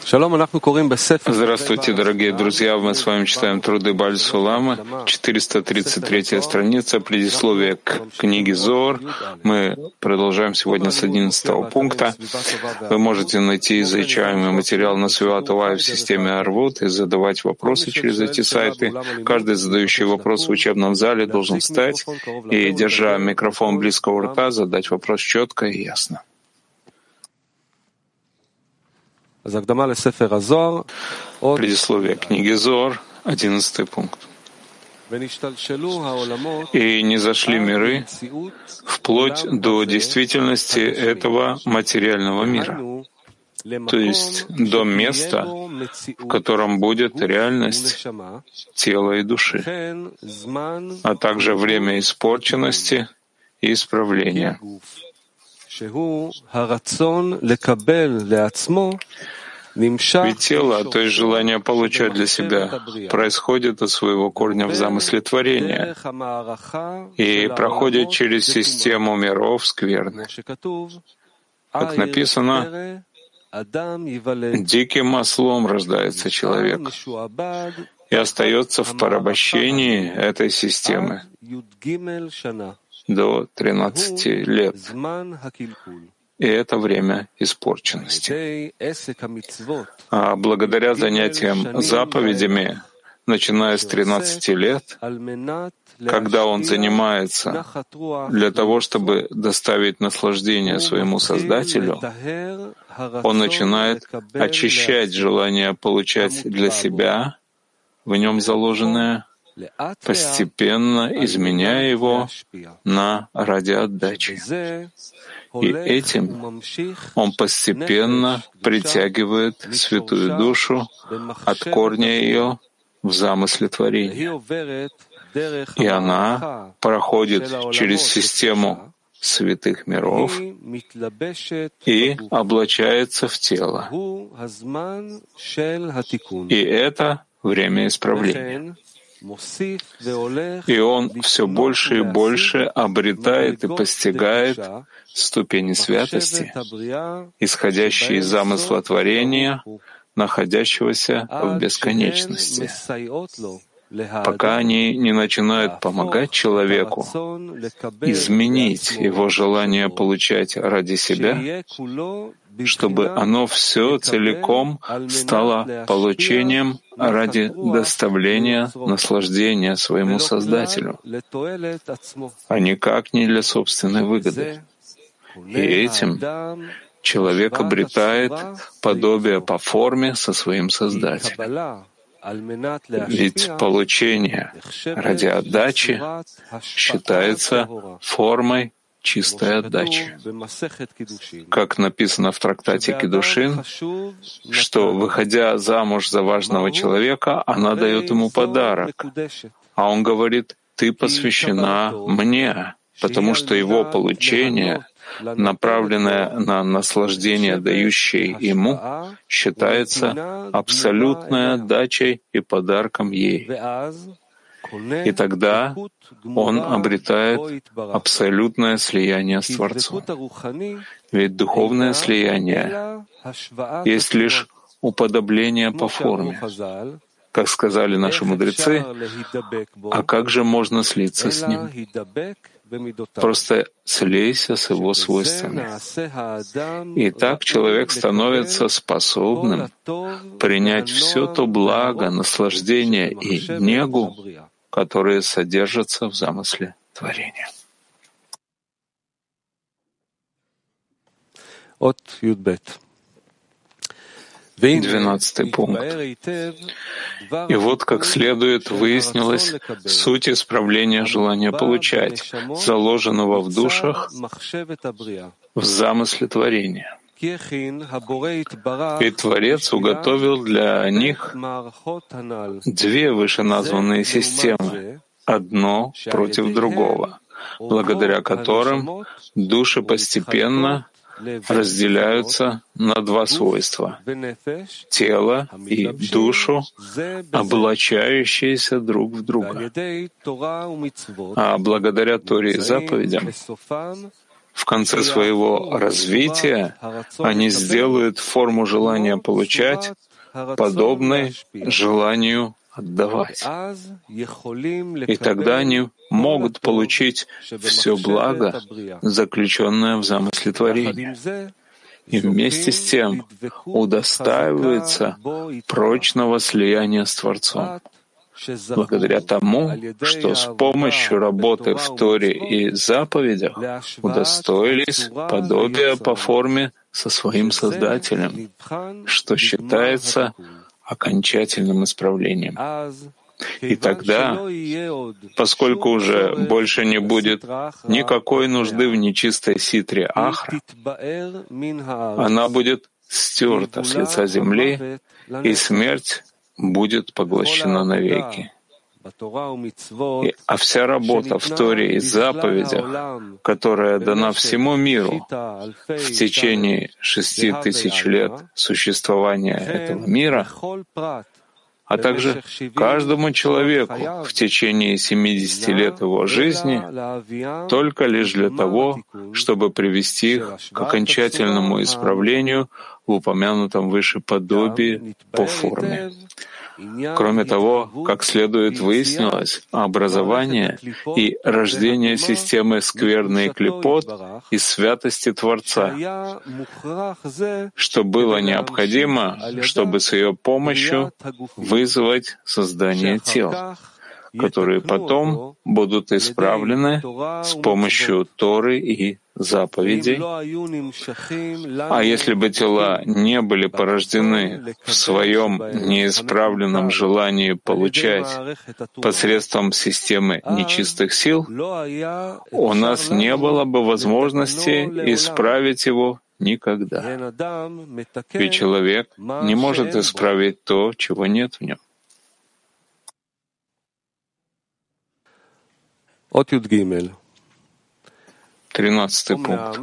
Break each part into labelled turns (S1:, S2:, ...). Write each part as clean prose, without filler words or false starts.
S1: Здравствуйте, дорогие друзья! Мы с вами читаем труды Бааль Суламы, 433 страница, предисловие к книге Зоар. Мы продолжаем сегодня с 11 пункта. Вы можете найти изучаемый материал на Свиват-Увай в системе Арвут и задавать вопросы через эти сайты. Каждый задающий вопрос в учебном зале должен встать и, держа микрофон близко у рта, задать вопрос четко и ясно. Предисловие книги Зоар, 11 пункт. «И не зашли миры вплоть до действительности этого материального мира, то есть до места, в котором будет реальность тела и души, а также время испорченности и исправления». Ведь тело, то есть желание получать для себя, происходит от своего корня в замысле творения и проходит через систему миров скверны. Как написано, диким ослом рождается человек и остается в порабощении этой системы до 13 лет. И это время испорченности. А благодаря занятиям заповедями, начиная с 13 лет, когда он занимается для того, чтобы доставить наслаждение своему Создателю, он начинает очищать желание получать для себя, в нем заложенное, постепенно изменяя его на ради отдачи. И этим он постепенно притягивает святую душу от корня ее в замысле творения. И она проходит через систему святых миров и облачается в тело. И это время исправления. И он все больше и больше обретает и постигает ступени святости, исходящие из замысла творения, находящегося в бесконечности, пока они не начинают помогать человеку изменить его желание получать ради себя, чтобы оно все целиком стало получением ради доставления наслаждения своему Создателю, а никак не для собственной выгоды. И этим человек обретает подобие по форме со своим Создателем. Ведь получение ради отдачи считается формой чистой отдачи. Как написано в трактате Кидушин, что, выходя замуж за важного человека, она дает ему подарок, а он говорит: «Ты посвящена мне», потому что его получение, направленное на наслаждение, дающее ему, считается абсолютной отдачей и подарком ей. И тогда он обретает абсолютное слияние с Творцом. Ведь духовное слияние есть лишь уподобление по форме. Как сказали наши мудрецы, а как же можно слиться с ним? Просто слейся с его свойствами. И так человек становится способным принять все то благо, наслаждение и негу, которые содержатся в замысле творения. 12 пункт. И вот как следует выяснилась суть исправления желания получать, заложенного в душах в замысле творения. Ведь Творец уготовил для них две вышеназванные системы, одно против другого, благодаря которым души постепенно разделяются на два свойства — тело и душу, облачающиеся друг в друга. А благодаря Торе и заповедям в конце своего развития они сделают форму желания получать подобной желанию отдавать. И тогда они могут получить все благо, заключенное в замысле творения. И вместе с тем удостаиваются прочного слияния с Творцом, благодаря тому, что с помощью работы в Торе и заповедях удостоились подобия по форме со своим Создателем, что считается окончательным исправлением. И тогда, поскольку уже больше не будет никакой нужды в нечистой ситре Ахра, она будет стерта с лица земли, и смерть будет поглощена навеки. А вся работа в Торе и заповедях, которая дана всему миру в течение 6000 лет существования этого мира, а также каждому человеку в течение 70 лет его жизни, только лишь для того, чтобы привести их к окончательному исправлению в упомянутом выше подобии по форме. Кроме того, как следует выяснилось, образование и рождение системы скверны и клипот из святости Творца, что было необходимо, чтобы с ее помощью вызвать создание тел, которые потом будут исправлены с помощью Торы и заповедей. А если бы тела не были порождены в своем неисправленном желании получать посредством системы нечистых сил, у нас не было бы возможности исправить его никогда. Ведь человек не может исправить то, чего нет в нем. 13 пункт.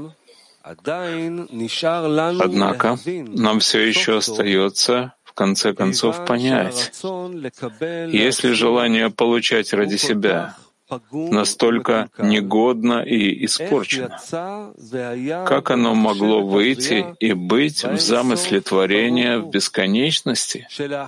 S1: Однако нам все еще остается, в конце концов, понять, если желание получать ради себя настолько негодно и испорчено, как оно могло выйти и быть в замысле творения в бесконечности,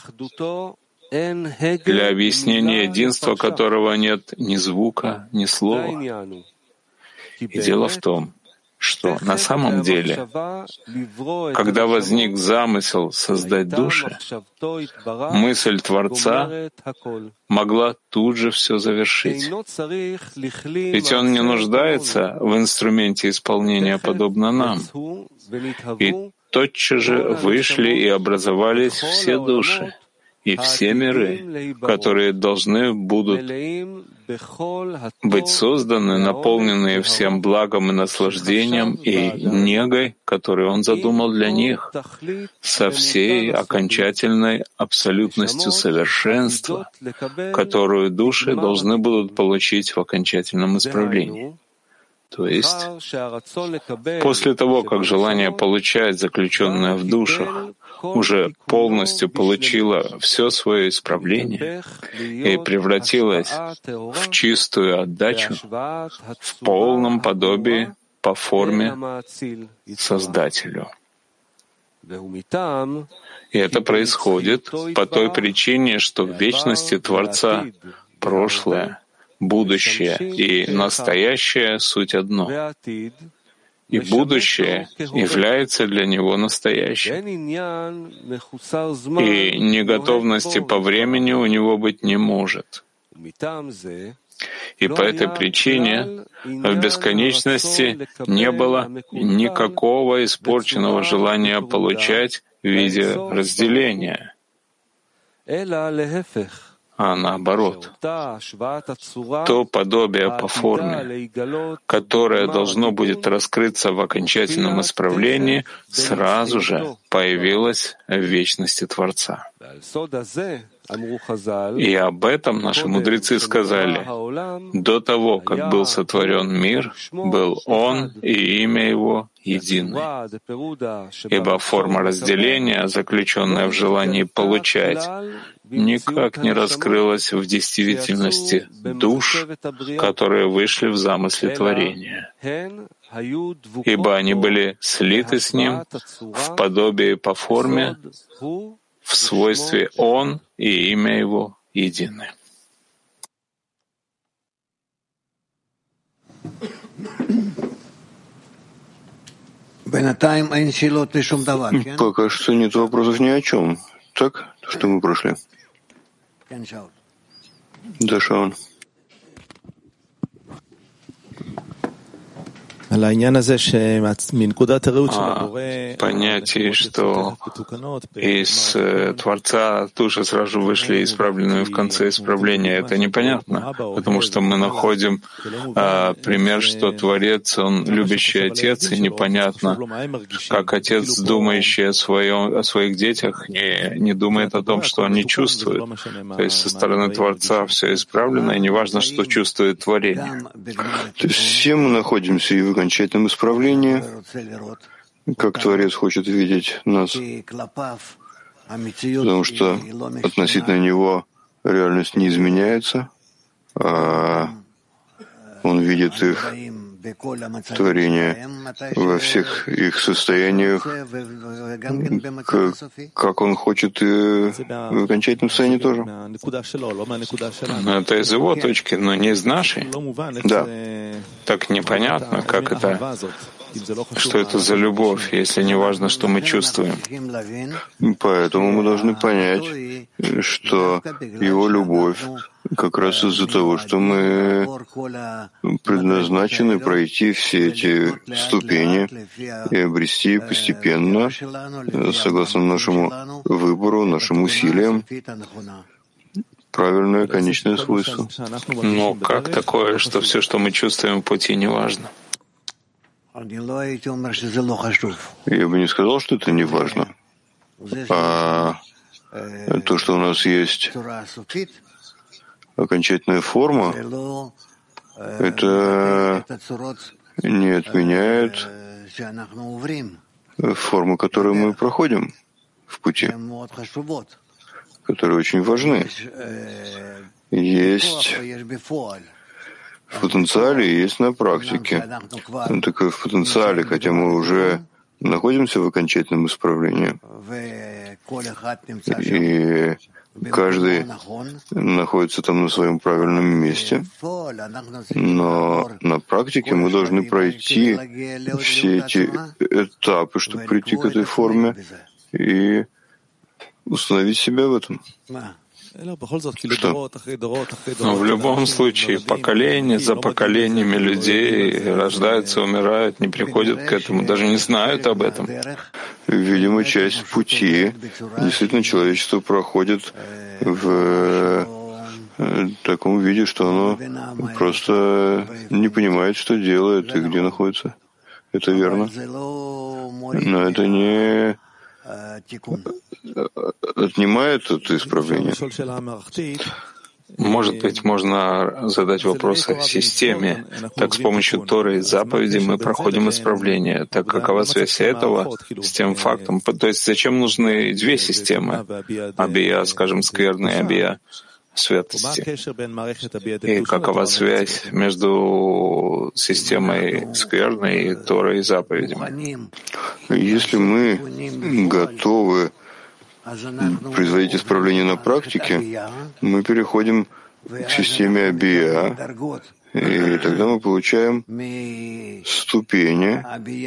S1: для объяснения единства которого нет ни звука, ни слова. И дело в том, что на самом деле, когда возник замысел создать души, мысль Творца могла тут же все завершить. Ведь он не нуждается в инструменте исполнения, подобно нам. И тотчас же вышли и образовались все души и все миры, которые должны будут быть созданы, наполненные всем благом и наслаждением и негой, которую Он задумал для них, со всей окончательной абсолютностью совершенства, которую души должны будут получить в окончательном исправлении. То есть, после того, как желание получать, заключенное в душах, уже полностью получило все свое исправление и превратилось в чистую отдачу, в полном подобии по форме Создателю. И это происходит по той причине, что в вечности Творца прошлое, будущее и настоящее — суть одно. И будущее является для него настоящим. И неготовности по времени у него быть не может. И по этой причине в бесконечности не было никакого испорченного желания получать в виде разделения, а наоборот, то подобие по форме, которое должно будет раскрыться в окончательном исправлении, сразу же появилось в вечности Творца. И об этом наши мудрецы сказали: до того, как был сотворен мир, был Он и имя Его едины. Ибо форма разделения, заключенная в желании получать, никак не раскрылась в действительности душ, которые вышли в замысле творения. ибо они были слиты с Ним в подобии по форме, в свойстве Он и имя Его едины.
S2: Пока что нет вопросов ни о чем. Так, что мы прошли? Да, Шаун.
S1: Понятие, что из Творца души сразу вышли исправленными в конце исправления, это непонятно, потому что мы находим пример, что Творец, Он любящий Отец, и непонятно, как Отец, думающий о своих детях, не думает о том, что он не чувствует. То есть со стороны Творца все исправлено, и неважно, что чувствует творение.
S2: То есть все мы находимся и в окончательном исправлении, как Творец хочет видеть нас, потому что относительно Него реальность не изменяется, а Он видит их творение во всех их состояниях, как Он хочет и в окончательном состоянии тоже.
S1: Это из Его точки, но не из нашей.
S2: Да.
S1: Так непонятно, как это, что это за любовь, если не важно, что мы чувствуем.
S2: Поэтому мы должны понять, что Его любовь как раз из-за того, что мы предназначены пройти все эти ступени и обрести постепенно, согласно нашему выбору, нашим усилиям, правильное конечное свойство.
S1: Но как такое, что все, что мы чувствуем в пути, не важно?
S2: Я бы не сказал, что это не важно. А то, что у нас есть окончательная форма, это не отменяет формы, которые мы проходим в пути, которые очень важны. Есть в потенциале и есть на практике. Так и в потенциале, хотя мы уже находимся в окончательном исправлении, и каждый находится там на своем правильном месте, но на практике мы должны пройти все эти этапы, чтобы прийти к этой форме и установить себя в этом. Что?
S1: Но в любом случае, поколение за поколениями людей рождаются, умирают, не приходят к этому, даже не знают об этом.
S2: Видимо, часть пути действительно человечество проходит в таком виде, что оно просто не понимает, что делает и где находится. Это верно. Но это не отнимает это исправление.
S1: Может быть, можно задать вопрос о системе. Так с помощью Торы и заповедей мы проходим исправление. Так какова связь этого с тем фактом? То есть зачем нужны две системы? Абия, скажем, скверная Абия святости. И какова связь между системой скверной и Торой и заповедями?
S2: Если мы готовы производить исправление на практике, мы переходим к системе Абия, и тогда мы получаем ступени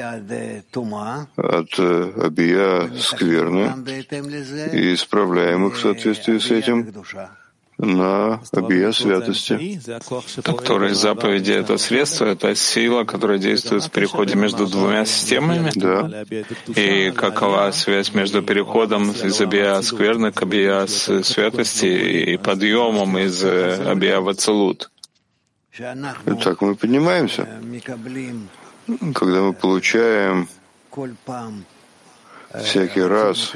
S2: от Абия скверны и исправляем их в соответствии с этим на Абия святости.
S1: Так Тора и заповеди — это средство, это сила, которая действует в переходе между двумя системами?
S2: Да.
S1: И какова связь между переходом из Абия скверны к Абия святости и подъемом из Абия в Ацилут?
S2: Так мы поднимаемся. Когда мы получаем всякий раз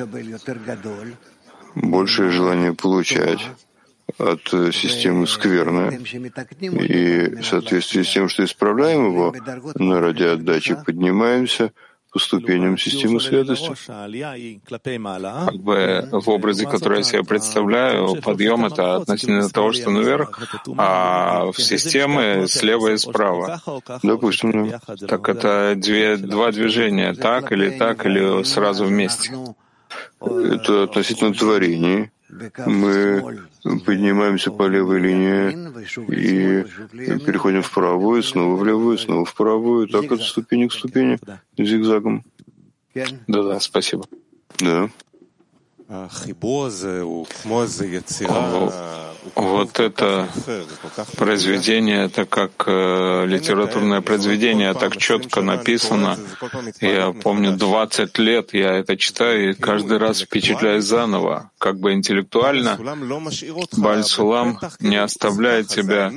S2: большее желание получать от системы скверны, и в соответствии с тем, что исправляем его, но ради отдачи поднимаемся по ступеням системы святости.
S1: Как бы в образе, который я себе представляю, подъем — это относительно того, что наверх, а в системе слева и справа.
S2: Допустим, да.
S1: Так это два движения, так, или сразу вместе?
S2: Это относительно творений. Мы поднимаемся по левой линии и переходим в правую, снова в левую, снова в правую, так от ступени к ступени, зигзагом.
S1: Да, спасибо.
S2: Да.
S1: Вот это произведение, это как литературное произведение, так четко написано. Я помню, 20 лет я это читаю и каждый раз впечатляюсь заново. Как бы интеллектуально Бааль Сулам не оставляет тебя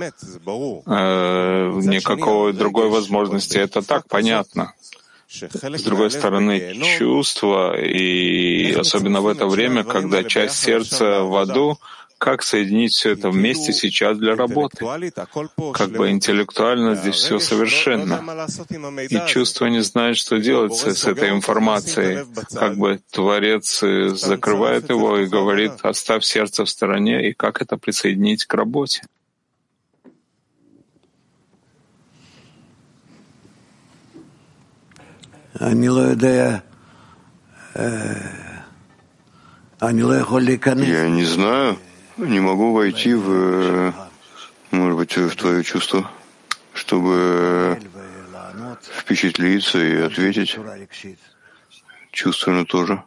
S1: никакой другой возможности. Это так понятно. С другой стороны, чувства, и особенно в это время, когда часть сердца в аду, как соединить все это вместе сейчас для работы? Как бы интеллектуально здесь все совершенно. И чувства не знают, что делать с этой информацией. Как бы Творец закрывает его и говорит: оставь сердце в стороне, и как это присоединить к работе?
S2: Я не знаю, не могу войти может быть, в твое чувство, чтобы впечатлиться и ответить чувственно тоже.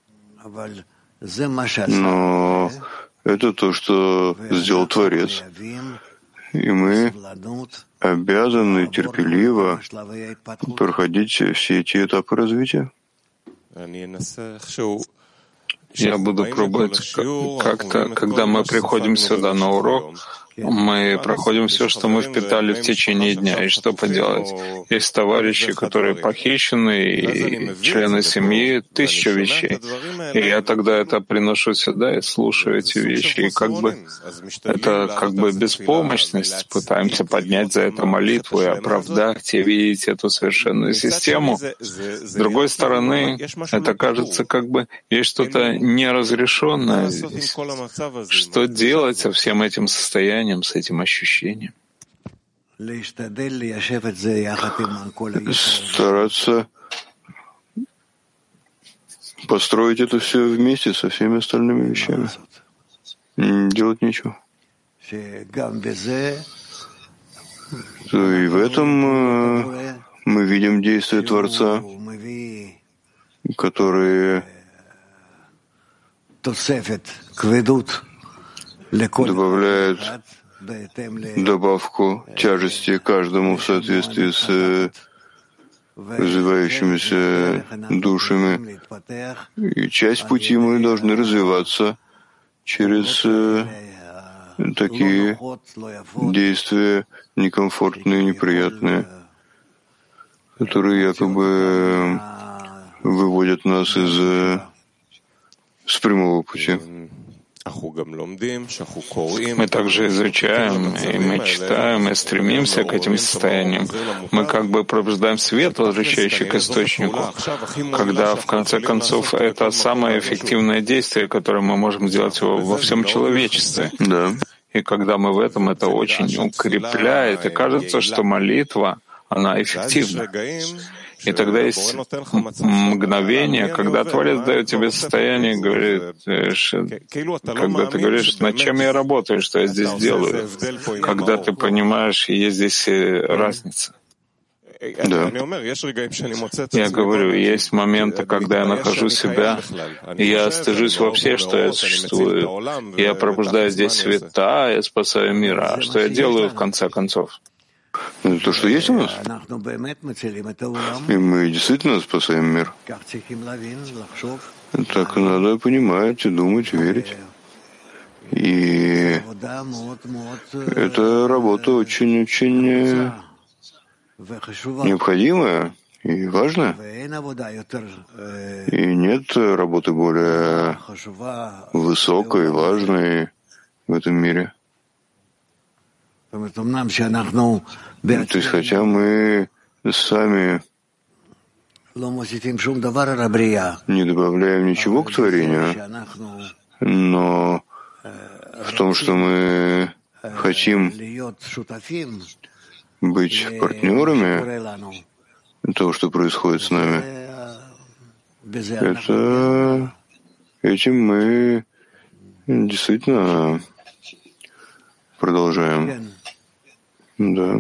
S2: Но это то, что сделал Творец. И мы обязаны терпеливо проходить все эти этапы развития.
S1: Я буду пробовать как-то, когда мы приходим сюда на урок, мы проходим все, что мы впитали в течение дня. И что поделать? Есть товарищи, которые похищены, и члены семьи, 1000 вещей. И я тогда это приношу сюда и слушаю эти вещи. И это как бы беспомощность. Пытаемся поднять за это молитву и оправдать, и видеть эту совершенную систему. С другой стороны, это кажется, как бы есть что-то неразрешенное здесь. Что делать со всем этим состоянием, с этим ощущением?
S2: Стараться построить это все вместе со всеми остальными вещами. Делать нечего. И в этом мы видим действия Творца, которые добавляют добавку тяжести каждому в соответствии с развивающимися душами. И часть пути мы должны развиваться через такие действия некомфортные, неприятные, которые якобы выводят нас с прямого пути.
S1: Мы также изучаем, и мы читаем, и стремимся к этим состояниям. Мы как бы пробуждаем свет, возвращающий к источнику, когда, в конце концов, это самое эффективное действие, которое мы можем сделать во всем человечестве.
S2: Да.
S1: И когда мы в этом, это очень укрепляет, и кажется, что молитва, она эффективна. И тогда есть мгновение, когда Творец дает тебе состояние и говорит, когда ты говоришь, над чем я работаю, что я здесь делаю, когда ты понимаешь, есть здесь разница.
S2: Да.
S1: Я говорю, есть моменты, когда я нахожу себя, и я стыжусь вообще, что я существую. Я пробуждаю здесь света, я спасаю мир. А что я делаю в конце концов?
S2: То, что есть у нас. И мы действительно спасаем мир. Так надо понимать, думать, верить. И это работа очень-очень необходимая и важная. И нет работы более высокой и важной в этом мире. То есть, хотя мы сами не добавляем ничего к творению, но в том, что мы хотим быть партнерами того, что происходит с нами, этим мы действительно продолжаем. Да.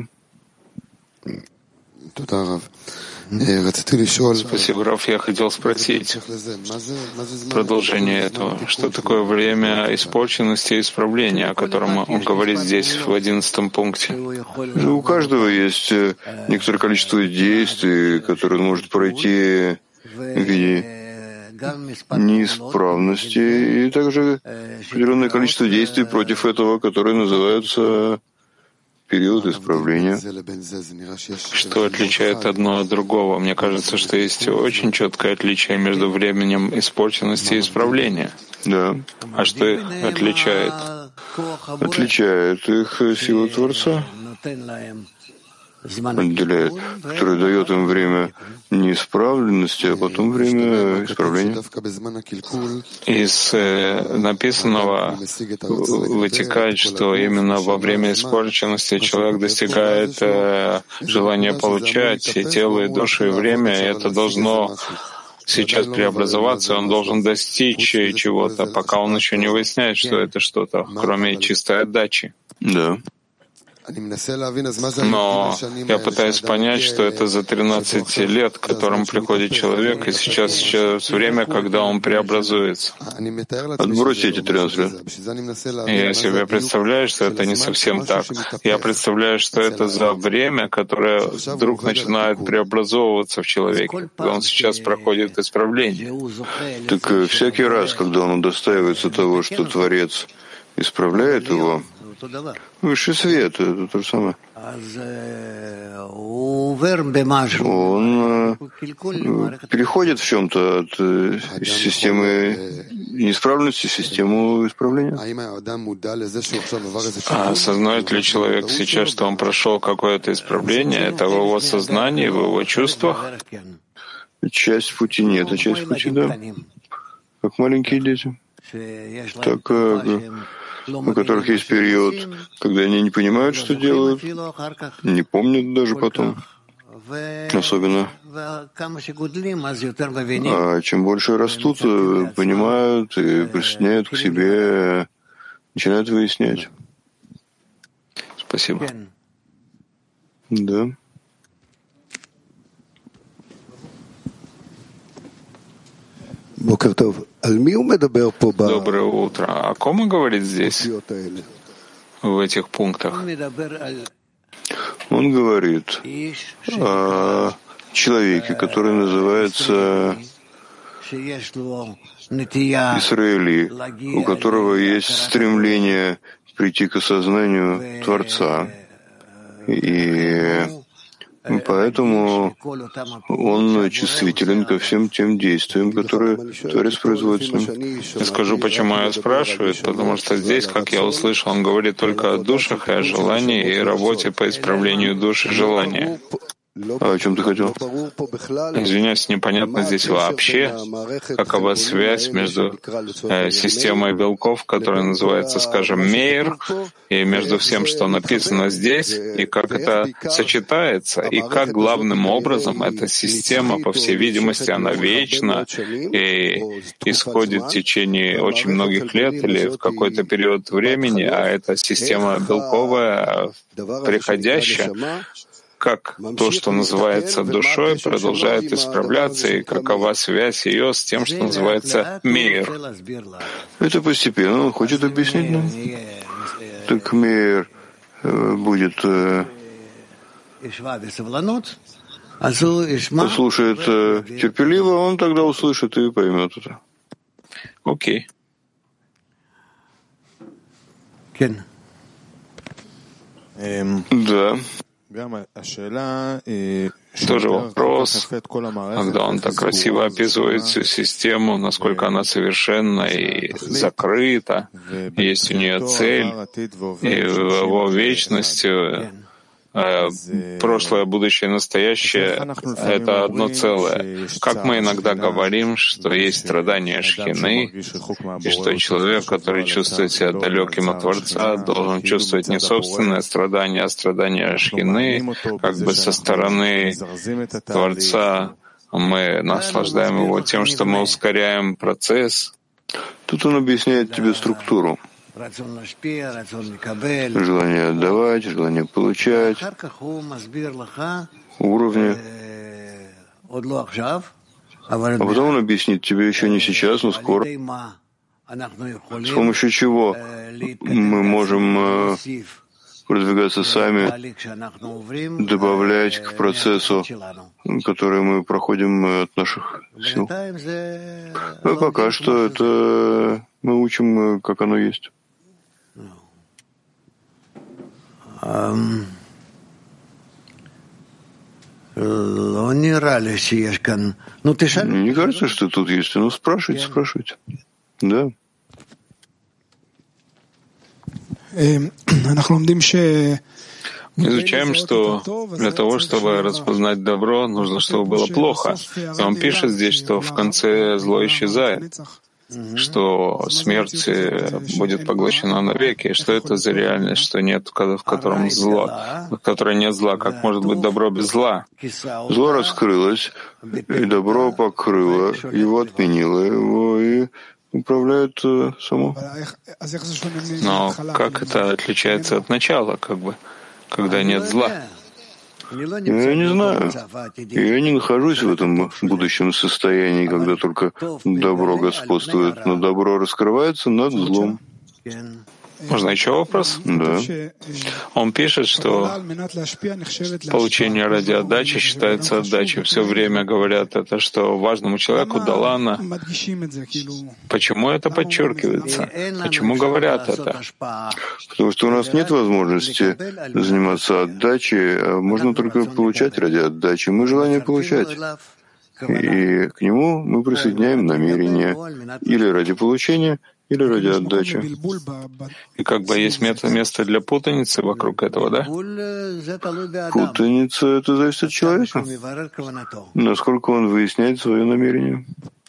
S1: Спасибо, Раф. Я хотел спросить продолжение этого. Что такое время испорченности и исправления, о котором он говорит здесь в 11 пункте?
S2: У каждого есть некоторое количество действий, которые он может пройти в виде неисправности, и также определенное количество действий против этого, которые называются период исправления.
S1: Что отличает одно от другого? Мне кажется, что есть очень четкое отличие между временем испорченности и исправления.
S2: Да.
S1: А что их отличает?
S2: Отличает их сила Творца, отделяет, который дает им время неисправленности, а потом время исправления.
S1: Из написанного вытекает, что именно во время испорченности человек достигает желания получать и тело, и душу, и время, и это должно сейчас преобразоваться, и он должен достичь чего-то, пока он еще не выясняет, что это что-то, кроме чистой отдачи.
S2: Да.
S1: Но я пытаюсь понять, что это за 13 лет, к которым приходит человек, и сейчас время, когда он преобразуется.
S2: Отбросьте эти 13 лет.
S1: Я себе представляю, что это не совсем так. Я представляю, что это за время, которое вдруг начинает преобразовываться в человеке, когда он сейчас проходит исправление.
S2: Так всякий раз, когда он удостаивается того, что Творец исправляет его, высший свет — это то же самое. Он переходит в чем-то от системы неисправленности в систему исправления.
S1: А осознает ли человек сейчас, что он прошел какое-то исправление? Это в его сознании, в его чувствах?
S2: Часть пути нет, а часть пути — да. Как маленькие дети. Так, у которых есть период, когда они не понимают, что делают, не помнят даже потом, особенно. А чем больше растут, понимают и присоединяют к себе, начинают выяснять.
S1: Спасибо.
S2: Да.
S1: Доброе утро. О ком он говорит здесь, в этих пунктах?
S2: Он говорит о человеке, который называется Исраили, у которого есть стремление прийти к осознанию Творца. И поэтому он чувствителен ко всем тем действиям, которые Творец производит с ним.
S1: Я скажу, почему я спрашиваю, потому что здесь, как я услышал, он говорит только о душах и о желании и работе по исправлению душ и желания.
S2: А о чем ты хотел?
S1: Извиняюсь, непонятно здесь вообще, какова связь между системой белков, которая называется, скажем, Мейр, и между всем, что написано здесь, и как это сочетается, и как главным образом эта система, по всей видимости, она вечна и исходит в течение очень многих лет или в какой-то период времени, а эта система белковая, приходящая, как то, что называется душой, продолжает исправляться, и какова связь ее с тем, что называется мир.
S2: Это постепенно. Он хочет объяснить нам. Так мир будет послушает терпеливо, он тогда услышит и поймет это.
S1: Окей.
S2: Да.
S1: Тоже вопрос, когда он так красиво описывает всю систему, насколько она совершенна и закрыта, есть у нее цель, и в его вечности прошлое, будущее, настоящее — это одно целое. Как мы иногда говорим, что есть страдания шхины, и что человек, который чувствует себя далеким от Творца, должен чувствовать не собственное страдание, а страдания шхины, как бы со стороны Творца. Мы наслаждаем его тем, что мы ускоряем процесс.
S2: Тут он объясняет тебе структуру. Желание отдавать, желание получать, уровни. А потом он объяснит тебе еще не сейчас, но скоро, с помощью чего мы можем продвигаться сами, добавлять к процессу, который мы проходим от наших сил. А пока что это мы учим, как оно есть. Не кажется, что тут есть. Ну, спрашивайте. Да.
S1: Мы изучаем, что для того, чтобы распознать добро, нужно, чтобы было плохо. И он пишет здесь, что в конце зло исчезает, что смерть будет поглощена навеки. Что это за реальность, что нет, в котором зло, в которой нет зла? Как может быть добро без зла?
S2: Зло раскрылось, и добро покрыло его, отменило его и управляет само.
S1: Но как это отличается от начала, когда нет зла?
S2: Я не знаю. Я не нахожусь в этом будущем состоянии, когда только добро господствует, но добро раскрывается над злом.
S1: Можно еще вопрос?
S2: Да.
S1: Он пишет, что получение ради отдачи считается отдачей. Все время говорят это, что важному человеку дала. Почему это подчеркивается? Почему говорят это?
S2: Потому что у нас нет возможности заниматься отдачей, а можно только получать ради отдачи. Мы желание получать. И к нему мы присоединяем намерение или ради получения, или ради отдачи.
S1: И есть место для путаницы вокруг этого, да?
S2: Путаница — это зависит от человека, насколько он выясняет свое намерение.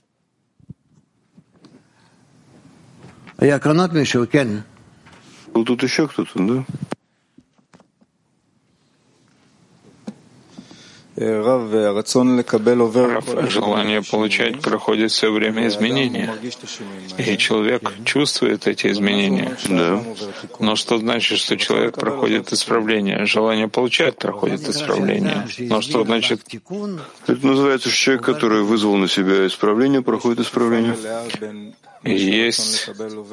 S2: Был тут еще кто-то, да?
S1: Желание получать проходит все время изменения, и человек чувствует эти изменения.
S2: Да.
S1: Но что значит, что человек проходит исправление? Желание получать проходит исправление. Но что значит?
S2: Это называется, что человек, который вызвал на себя исправление, проходит исправление.
S1: И есть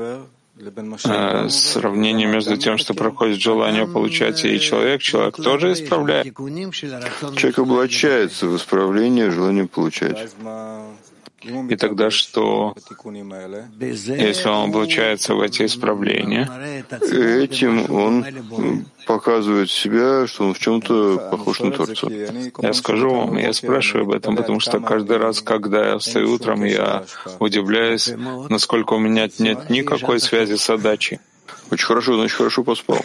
S1: сравнение между тем, что проходит желание получать, и человек тоже исправляет.
S2: Человек облачается в исправление желания получать.
S1: И тогда что, если он облачается в эти исправления?
S2: Этим он показывает себя, что он в чем-то похож на Творца.
S1: Я скажу вам, я спрашиваю об этом, потому что каждый раз, когда я встаю утром, я удивляюсь, насколько у меня нет никакой связи с отдачей.
S2: Очень хорошо, значит, хорошо поспал.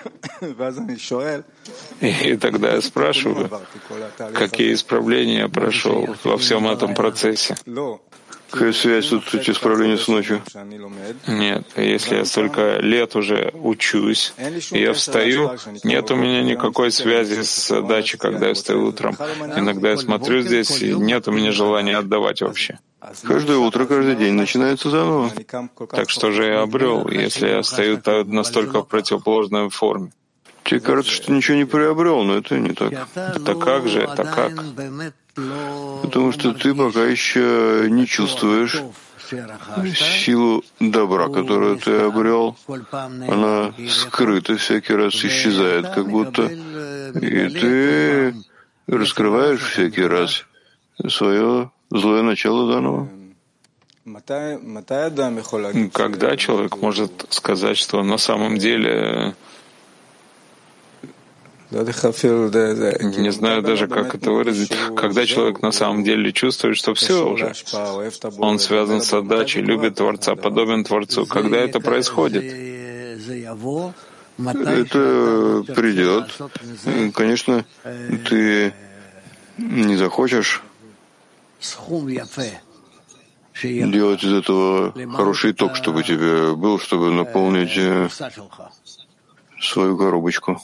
S1: И тогда я спрашиваю, какие исправления я прошел во всем этом процессе.
S2: Какая связь тут эти исправления с ночью?
S1: Нет, если я столько лет уже учусь, и я встаю, нет у меня никакой связи с дачей, когда я встаю утром. Иногда я смотрю здесь, и нет у меня желания отдавать вообще.
S2: Каждое утро, каждый день начинается заново.
S1: Так что же я обрел, если я стою настолько в противоположной форме?
S2: Тебе кажется, что ничего не приобрел, но это не так.
S1: Это как же? Это как?
S2: Потому что ты пока еще не чувствуешь силу добра, которую ты обрел. Она скрыта, всякий раз исчезает, как будто. И ты раскрываешь всякий раз свое злое начало заново.
S1: Когда человек может сказать, что на самом деле... Не знаю даже, как это выразить. Когда человек на самом деле чувствует, что все уже, он связан с отдачей, любит Творца, подобен Творцу. Когда это происходит?
S2: Это придет. Конечно, ты не захочешь делать из этого хороший итог, чтобы тебе был, чтобы наполнить свою коробочку.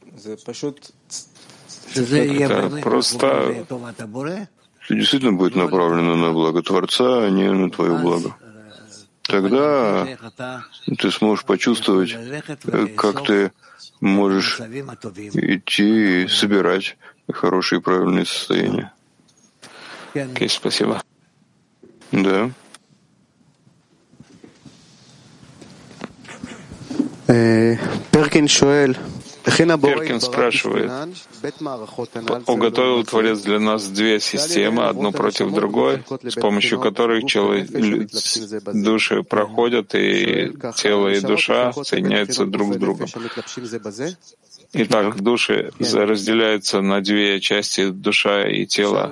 S1: Это просто
S2: Это действительно будет направлено на благо Творца, а не на твое благо. Тогда ты сможешь почувствовать, как ты можешь идти и собирать хорошие и правильные состояния.
S1: Окей, спасибо.
S2: Да.
S3: Перкин
S1: спрашивает, уготовил Творец для нас две системы, одну против другой, с помощью которых души проходят, и тело и душа соединяются друг с другом. Итак, души разделяются на две части, душа и тело,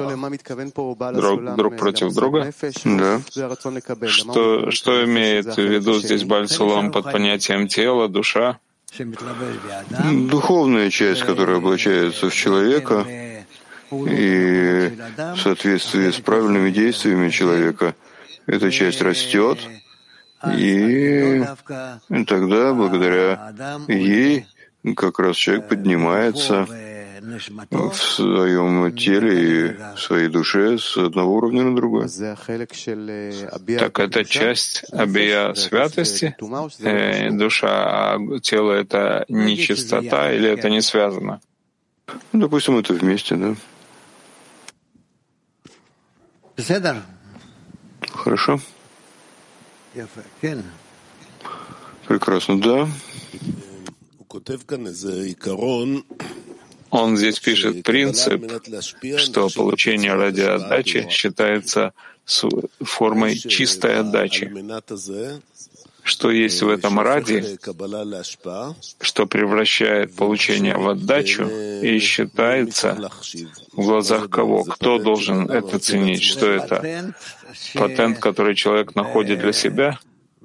S1: друг против друга.
S2: Да.
S1: Что имеет в виду здесь Бааль Сулам под понятием тела, душа?
S2: Духовная часть, которая облачается в человека, и в соответствии с правильными действиями человека эта часть растет, и тогда благодаря ей как раз человек поднимается в своем теле и в своей душе с одного уровня на другой.
S1: Так это часть обия святости, душа, а тело — это нечистота, или это не связано?
S2: Допустим, это вместе, да? Хорошо? Прекрасно, да.
S1: Он здесь пишет принцип, что получение ради отдачи считается формой чистой отдачи. Что есть в этом ради, что превращает получение в отдачу и считается в глазах кого? Кто должен это ценить? Что это? Патент, который человек находит для себя?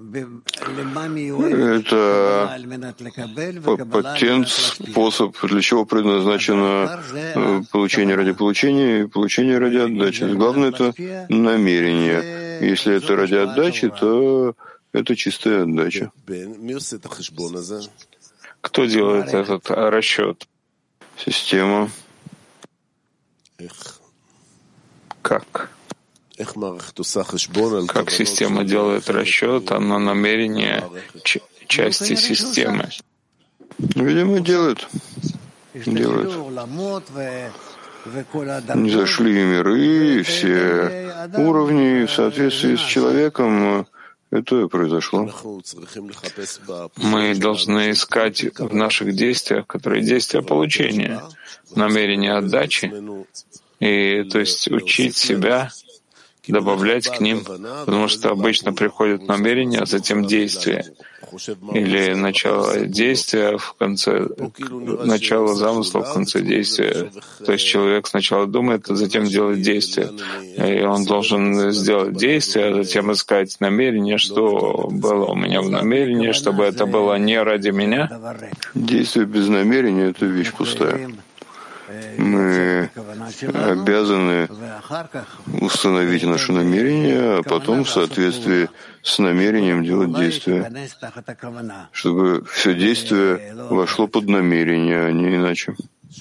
S2: Это патент, способ, для чего предназначено получение ради получения и получение ради отдачи. Главное — это намерение. Если это ради отдачи, то это чистая отдача.
S1: Кто делает этот расчет?
S2: Система.
S1: Как? Как система делает расчет на намерение части системы?
S2: Видимо, делает. Не зашли миры, все уровни в соответствии с человеком. Это произошло.
S1: Мы должны искать в наших действиях, которые действия получения, намерение отдачи, и то есть учить себя, добавлять к ним, потому что обычно приходит намерение, а затем действие. Или начало действия в конце, начало замысла в конце действия. То есть человек сначала думает, а затем делает действие. И он должен сделать действие, а затем искать намерение, что было у меня в намерении, чтобы это было не ради меня.
S2: Действие без намерения — это вещь пустая. Мы обязаны установить наше намерение, а потом в соответствии с намерением делать действие, чтобы все действие вошло под намерение, а не иначе.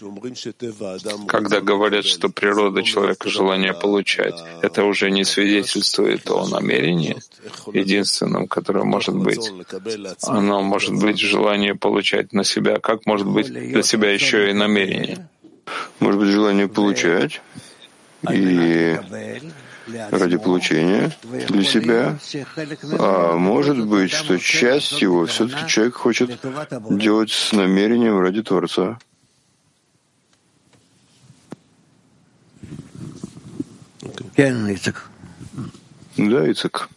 S1: Когда говорят, что природа человека — желание получать, это уже не свидетельствует о намерении, единственном, которое может быть. Оно может быть желание получать на себя. Как может быть для себя еще и намерение?
S2: Может быть, желание получать и ради получения для себя, а может быть, что часть его все-таки человек хочет делать с намерением ради Творца. Да, Ицек.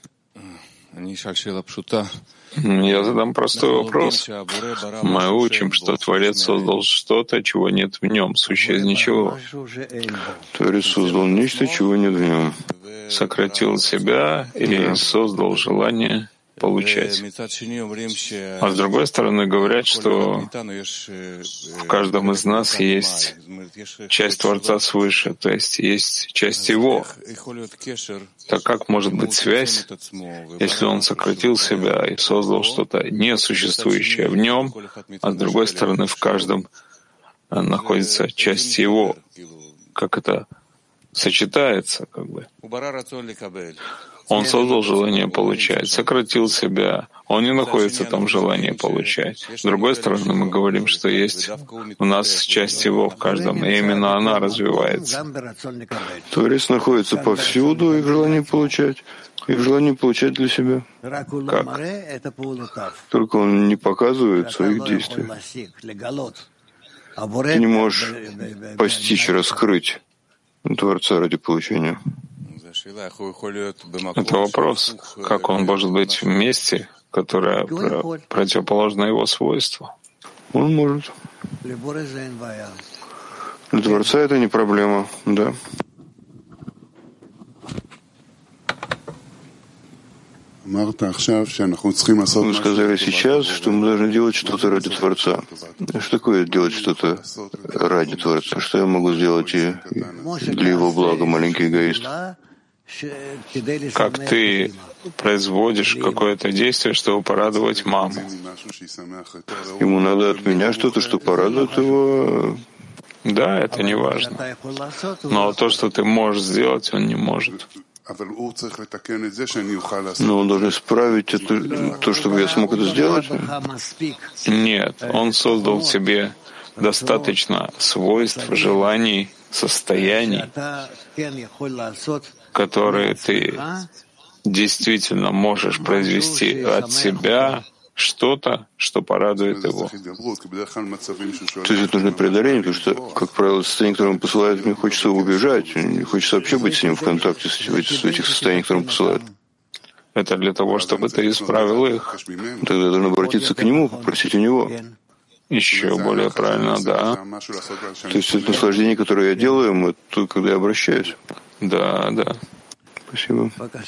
S1: Я задам простой вопрос. Мы учим, что Творец создал что-то, чего нет в нем, сущее из ничего.
S2: Творец создал нечто, чего нет в нем.
S1: Сократил себя и создал желание. получать. А с другой стороны говорят, что в каждом из нас есть часть Творца свыше, то есть есть часть Его. Так как может быть связь, если Он сократил себя и создал что-то несуществующее в Нем, а с другой стороны в каждом находится часть Его? Как это сочетается, как бы? Он создал желание получать, сократил себя. Он не находится там в желании получать. С другой стороны, мы говорим, что есть у нас часть Его в каждом, и именно она развивается.
S2: Творец находится повсюду и в желании получать, и в желании получать для себя.
S1: Как?
S2: Только он не показывает своих действий. Ты не можешь постичь, раскрыть Творца ради получения.
S1: Это вопрос, как он может быть в месте, которое противоположно его свойству.
S2: Он может. Для Творца это не проблема, да. Вы сказали сейчас, что мы должны делать что-то ради Творца. Что такое делать что-то ради Творца? Что я могу сделать и для его блага, маленький эгоист?
S1: Как ты производишь какое-то действие, чтобы порадовать маму?
S2: Ему надо от меня что-то, что порадует его.
S1: Да, это не важно. Но то, что ты можешь сделать, он не может.
S2: Но он должен исправить это, то, чтобы я смог это сделать?
S1: Нет, он создал в тебе достаточно свойств, желаний, состояний, которые ты действительно можешь произвести от себя что-то, что порадует его.
S2: То есть это нужно преодоление, потому что, как правило, состояние, которое он посылает, мне хочется убежать, не хочется вообще быть с ним в контакте, в этих состояниях, которые он посылает.
S1: Это для того, чтобы ты исправил их.
S2: Тогда я должен обратиться к нему, попросить у него.
S1: Еще более правильно, да.
S2: То есть это наслаждение, которое я делаю, это когда я обращаюсь.
S1: Да, да.
S2: Спасибо.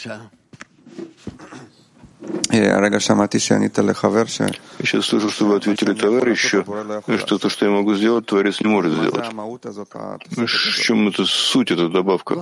S3: Я
S2: сейчас слышу, что вы ответили товарищу, что то, что я могу сделать, Творец не может сделать. В чем эта суть, эта добавка?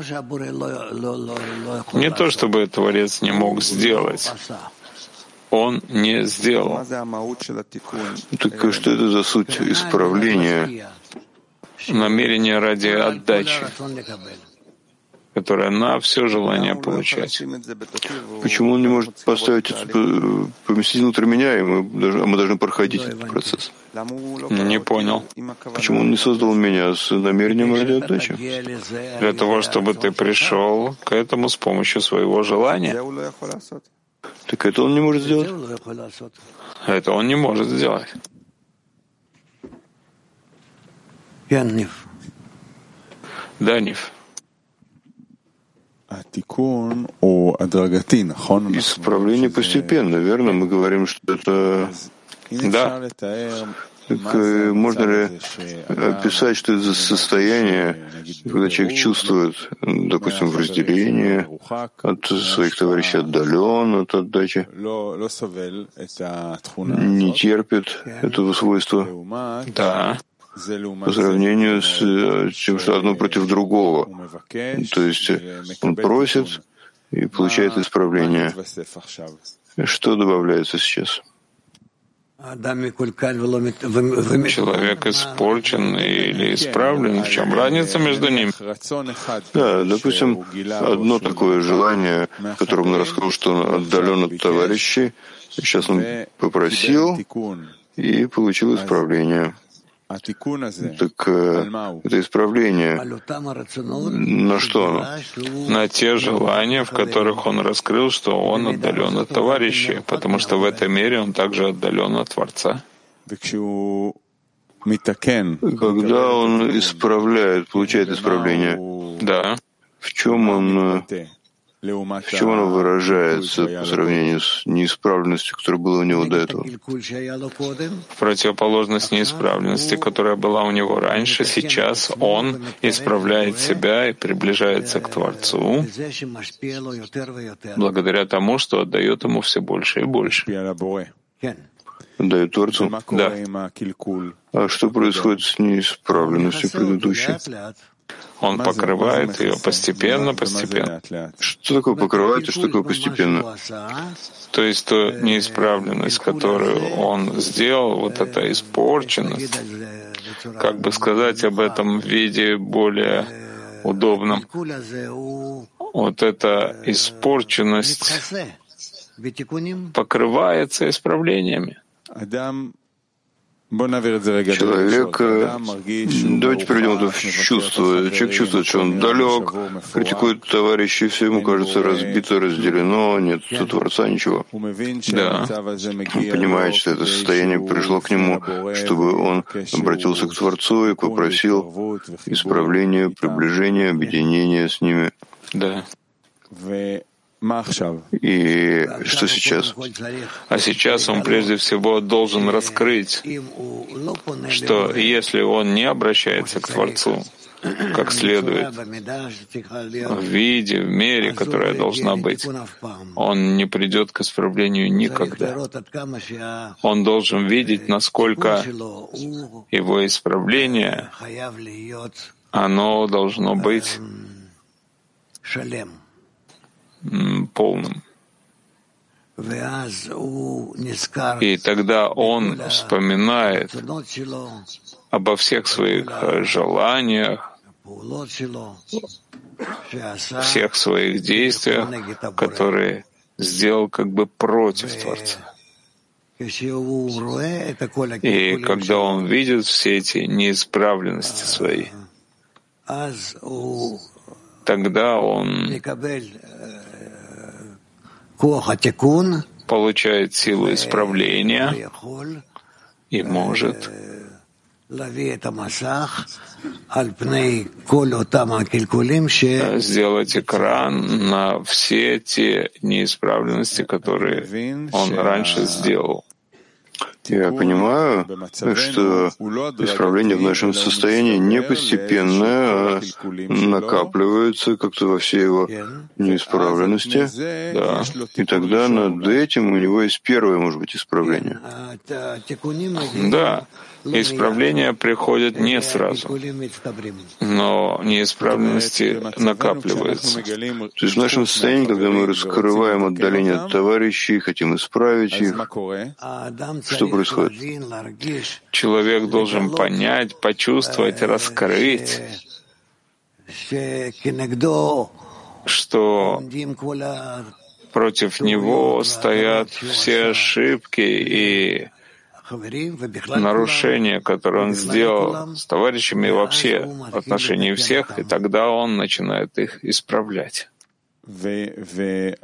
S1: Не то, чтобы Творец не мог сделать. Он не сделал.
S2: Так что это за суть исправления?
S1: Намерение ради отдачи, которое на все желание получать.
S2: Почему он не может поставить это, поместить внутрь меня, и мы должны проходить этот процесс?
S1: Не понял.
S2: Почему он не создал меня с намерением ради отдачи?
S1: Для того, чтобы ты пришел к этому с помощью своего желания.
S2: Так это он не может сделать?
S1: Это он не может сделать. Да, Ниф.
S2: Исправление постепенно, верно? Мы говорим, что это...
S1: Да.
S2: Так можно ли описать, что это за состояние, когда человек чувствует, допустим, в разделении от своих товарищей, отдален от отдачи, не терпит этого свойства?
S1: Да.
S2: По сравнению с тем, что одно против другого. То есть он просит и получает исправление. Что добавляется сейчас?
S1: Человек испорчен или исправлен. В чем разница между ними?
S2: Да, допустим, одно такое желание, в котором он рассказал, что он отдален от товарищей. Сейчас он попросил и получил исправление. Так это исправление, на что оно?
S1: На те желания, в которых он раскрыл, что он отдален от товарищей, потому что в этой мере он также отдален от Творца.
S2: Когда он исправляет, получает исправление,
S1: да.
S2: в чем он В чем оно выражается по сравнению с неисправленностью, которая была у него до этого?
S1: В противоположность неисправленности, которая была у него раньше, сейчас он исправляет себя и приближается к Творцу благодаря тому, что отдает ему все больше и больше.
S2: Дает Творцу?
S1: Да.
S2: А что происходит с неисправленностью предыдущей?
S1: Он покрывает ее постепенно.
S2: Что такое покрывает и что такое постепенно?
S1: То есть ту неисправленность, которую он сделал, вот эта испорченность, как бы сказать об этом в виде более удобном, вот эта испорченность покрывается исправлениями.
S2: Человек, давайте перейдем это в чувство. Человек чувствует, что он далек, критикует товарищей, все ему кажется разбито, разделено, нет Творца, ничего.
S1: Да.
S2: Он понимает, что это состояние пришло к нему, чтобы он обратился к Творцу и попросил исправления, приближения, объединения с ними.
S1: Да.
S2: И что сейчас?
S1: А сейчас он прежде всего должен раскрыть, что если он не обращается к Творцу как следует, в виде, в мере, которая должна быть, он не придет к исправлению никогда. Он должен видеть, насколько его исправление, оно должно быть полным. И тогда он вспоминает обо всех своих желаниях, всех своих действиях, которые сделал как бы против Творца. И когда он видит все эти неисправленности свои, тогда он получает силу исправления и может сделать экран на все те неисправленности, которые он раньше сделал.
S2: Я понимаю, что исправление в нашем состоянии не постепенное, а накапливается как-то во всей его неисправленности. Да. И тогда над этим у него есть первое, может быть, исправление.
S1: Да. Исправления приходят не сразу, но неисправленности накапливаются.
S2: То есть в нашем состоянии, когда мы раскрываем отдаление от товарищей, хотим исправить их, что происходит?
S1: Человек должен понять, почувствовать, раскрыть, что против него стоят все ошибки и нарушения, которые он сделал с товарищами и вообще в отношении всех, и тогда он начинает их исправлять.
S2: Но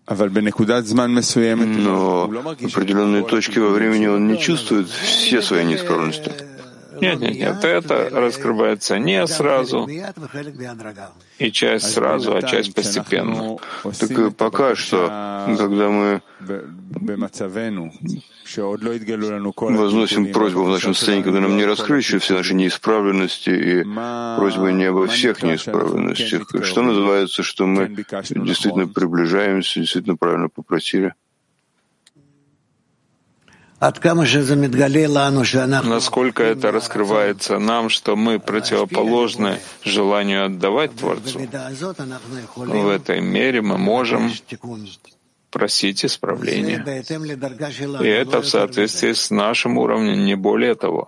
S2: в определенной точке во времени он не чувствует все свои неисправности.
S1: Нет, это раскрывается не сразу, и часть сразу, а часть постепенно.
S2: Так и пока что, когда мы возносим просьбу в нашем состоянии, когда нам не раскрыли еще все наши неисправленности и просьбы не обо всех неисправленностях, что называется, что мы действительно приближаемся, действительно правильно попросили?
S1: Насколько это раскрывается нам, что мы противоположны желанию отдавать Творцу, в этой мере мы можем просить исправления. И это в соответствии с нашим уровнем, не более того.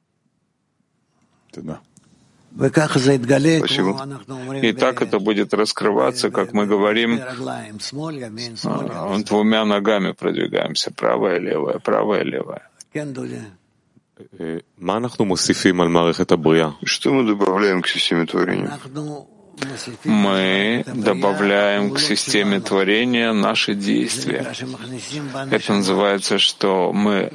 S2: Спасибо.
S1: И так это будет раскрываться, как мы говорим, двумя ногами продвигаемся, правая, левая, правая, левая.
S2: Что мы добавляем к системе творения?
S1: Мы добавляем к системе творения наши действия. Это называется, что мы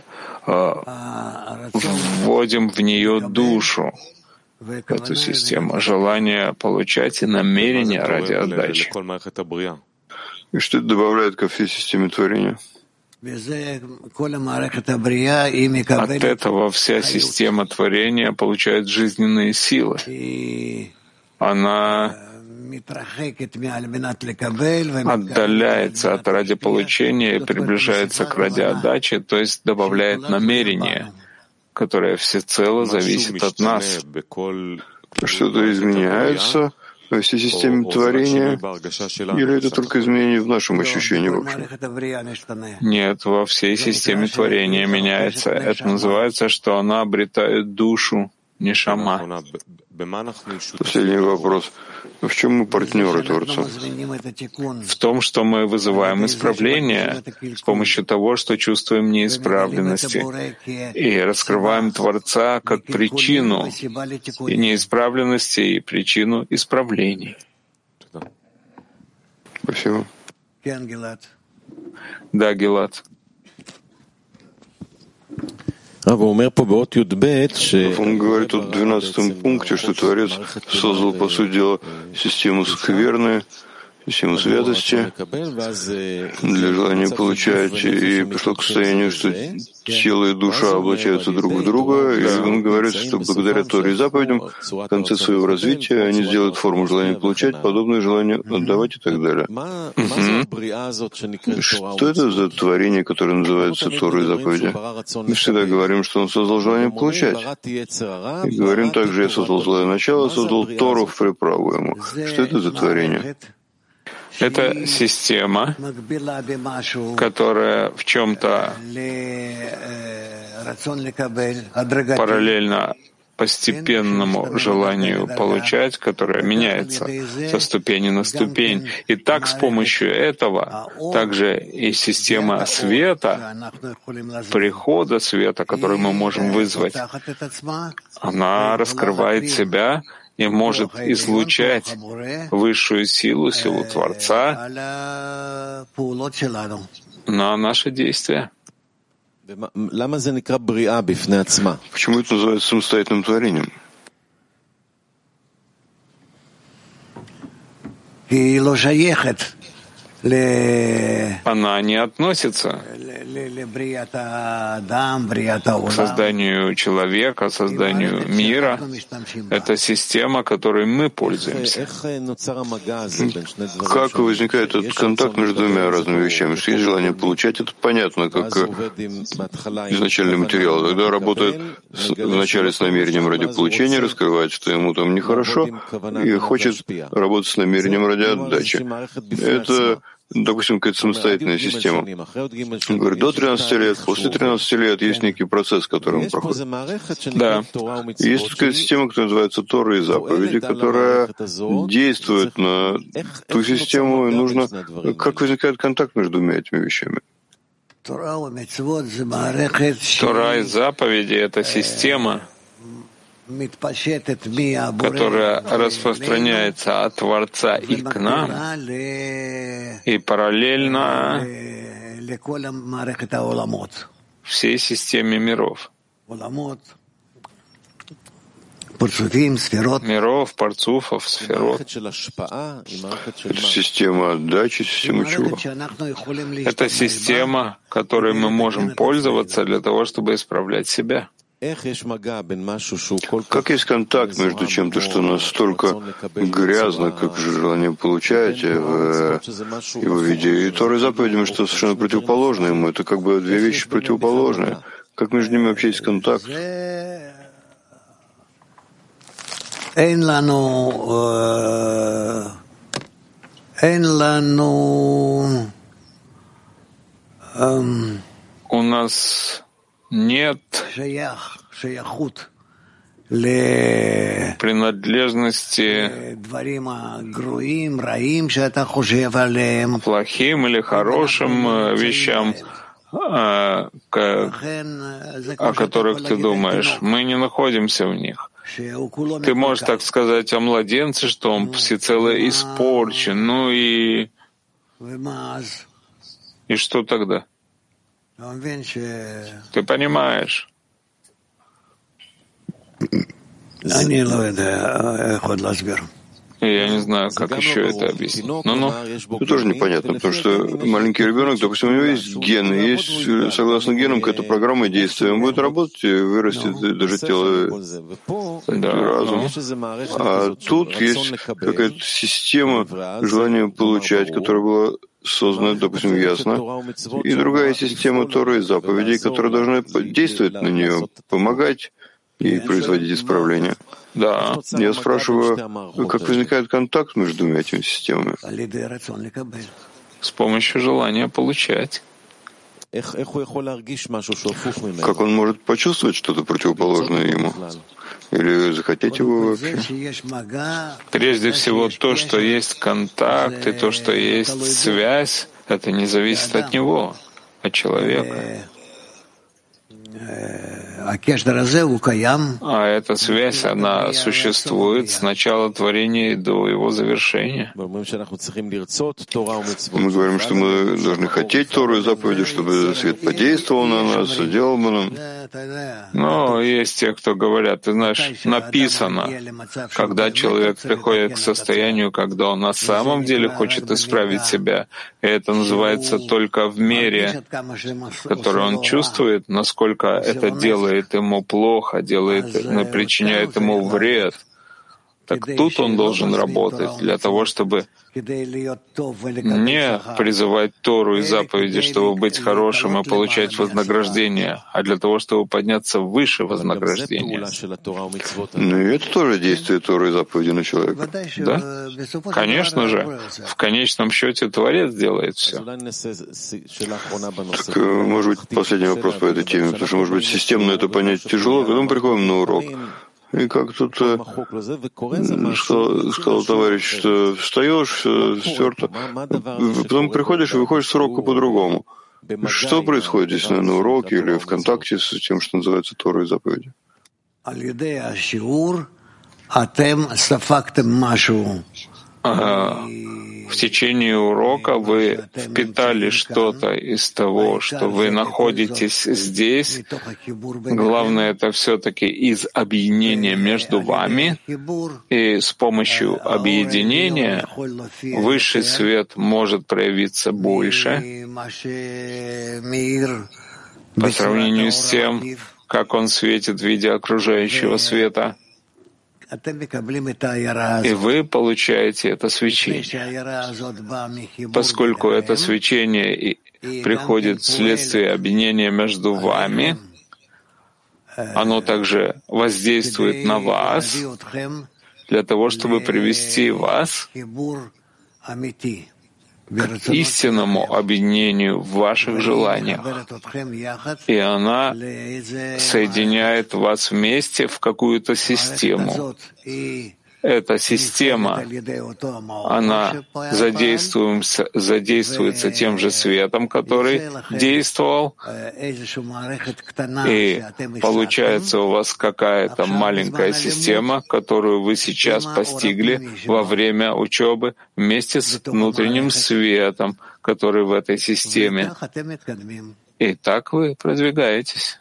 S1: вводим в нее душу, эту систему, желание получать и намерение ради отдачи.
S2: И что это добавляет ко всей системе творения?
S1: От этого вся система творения получает жизненные силы. Она отдаляется от ради получения и приближается к ради отдачи, то есть добавляет намерение, которое всецело зависит от нас.
S2: Что-то изменяется во всей системе творения, или это только изменение в нашем ощущении в общем?
S1: Нет, во всей системе творения меняется. Это называется, что она обретает душу, нешама.
S2: Последний вопрос. В чем мы партнеры Творца?
S1: В том, что мы вызываем исправление с помощью того, что чувствуем неисправленности, и раскрываем Творца как причину и неисправленности, и причину исправлений.
S2: Спасибо.
S1: Да, Гилад.
S2: Он говорит в 12 пункте, что Творец создал, по сути дела, систему скверны, систему святости для желания получать, и пришло к состоянию, что тело и душа облачаются друг в друга, и он говорит, что благодаря Торе и заповедям в конце своего развития они сделают форму желания получать, подобное желанию отдавать и так далее. Что это за творение, которое называется Торой и заповеди? Мы всегда говорим, что он создал желание получать. И говорим также, я создал злое начало, создал Тору в приправу ему. Что это за творение?
S1: Это система, которая в чем-то параллельно постепенному желанию получать, которое меняется со ступени на ступень. И так с помощью этого также и система света, прихода света, который мы можем вызвать, она раскрывает себя и может излучать высшую силу, силу Творца на наши действия.
S2: Почему это называется самостоятельным творением?
S1: Она не относится к созданию человека, созданию мира. Это система, которой мы пользуемся.
S2: Как возникает этот контакт между двумя разными вещами? Что есть желание получать, это понятно, как изначальный материал. Когда работает вначале с намерением ради получения, раскрывает, что ему там нехорошо, и хочет работать с намерением ради отдачи. Это, допустим, какая-то самостоятельная система. Он говорит, до 13 лет, после 13 лет есть некий процесс, который он проходит.
S1: Да.
S2: Есть такая система, которая называется Тора и заповеди, которая действует на ту систему, и нужно... Как возникает контакт между двумя этими вещами?
S1: Тора и заповеди — это система, которая распространяется от Творца и к нам, и параллельно всей системе миров. Миров, парцуфов, сферот.
S2: Это система отдачи, система чува.
S1: Это система, которой мы можем пользоваться для того, чтобы исправлять себя.
S2: Как есть контакт между чем-то, что настолько грязно, как желание получать, в его виде, и Торой и заповедями, что совершенно противоположно ему. Это как бы две вещи противоположные. Как между ними вообще есть контакт?
S1: У нас нет принадлежности к плохим или хорошим вещам, о которых ты думаешь. Мы не находимся в них. Ты можешь так сказать о младенце, что он всецело испорчен. Ну и что тогда? Ты понимаешь? Я не знаю, как еще это объяснить. Ну-ну.
S2: Это тоже непонятно, потому что маленький ребенок, допустим, у него есть гены, есть, согласно генам, какая-то программа действия. Он будет работать и вырастет даже тело, разум. А тут есть какая-то система желания получать, которая была создана, допустим, ясно, и другая система Торы и заповедей, которая должна действовать на нее, помогать и производить исправления.
S1: Да.
S2: Я спрашиваю, как возникает контакт между двумя этими системами?
S1: С помощью желания получать.
S2: Как он может почувствовать что-то противоположное ему? Или захотеть его вообще?
S1: Прежде всего, то, что есть контакт, и то, что есть связь, это не зависит от него, от человека. А эта связь, она существует с начала творения и до его завершения.
S2: Мы говорим, что мы должны хотеть Тору и заповеди, чтобы свет подействовал на нас, делал бы нам.
S1: Но есть те, кто говорят, ты знаешь, написано, когда человек приходит к состоянию, когда он на самом деле хочет исправить себя, и это называется только в мере, в которой он чувствует, насколько это делает ему плохо, причиняет ему вред. Так тут он должен работать для того, чтобы не призывать Тору и заповеди, чтобы быть хорошим и получать вознаграждение, а для того, чтобы подняться выше вознаграждения.
S2: Ну и это тоже действие Торы и заповеди на человека.
S1: Да? Конечно же, в конечном счете Творец делает все.
S2: Так, может быть, последний вопрос по этой теме, потому что, может быть, системно это понять тяжело, когда мы приходим на урок. И как тут сказал товарищ, что встаешь, все стерто, потом приходишь и выходишь с урока по-другому. Что происходит здесь на уроке или в контакте с тем, что называется Тора и заповеди?
S1: В течение урока вы впитали что-то из того, что вы находитесь здесь. Главное, это все-таки из объединения между вами. И с помощью объединения высший свет может проявиться больше по сравнению с тем, как он светит в виде окружающего света. И вы получаете это свечение. Поскольку это свечение приходит вследствие объединения между вами, оно также воздействует на вас для того, чтобы привести вас к истинному объединению в ваших желаниях. И она соединяет вас вместе в какую-то систему. Эта система, она задействуется тем же светом, который действовал, и получается у вас какая-то маленькая система, которую вы сейчас постигли во время учебы вместе с внутренним светом, который в этой системе. И так вы продвигаетесь.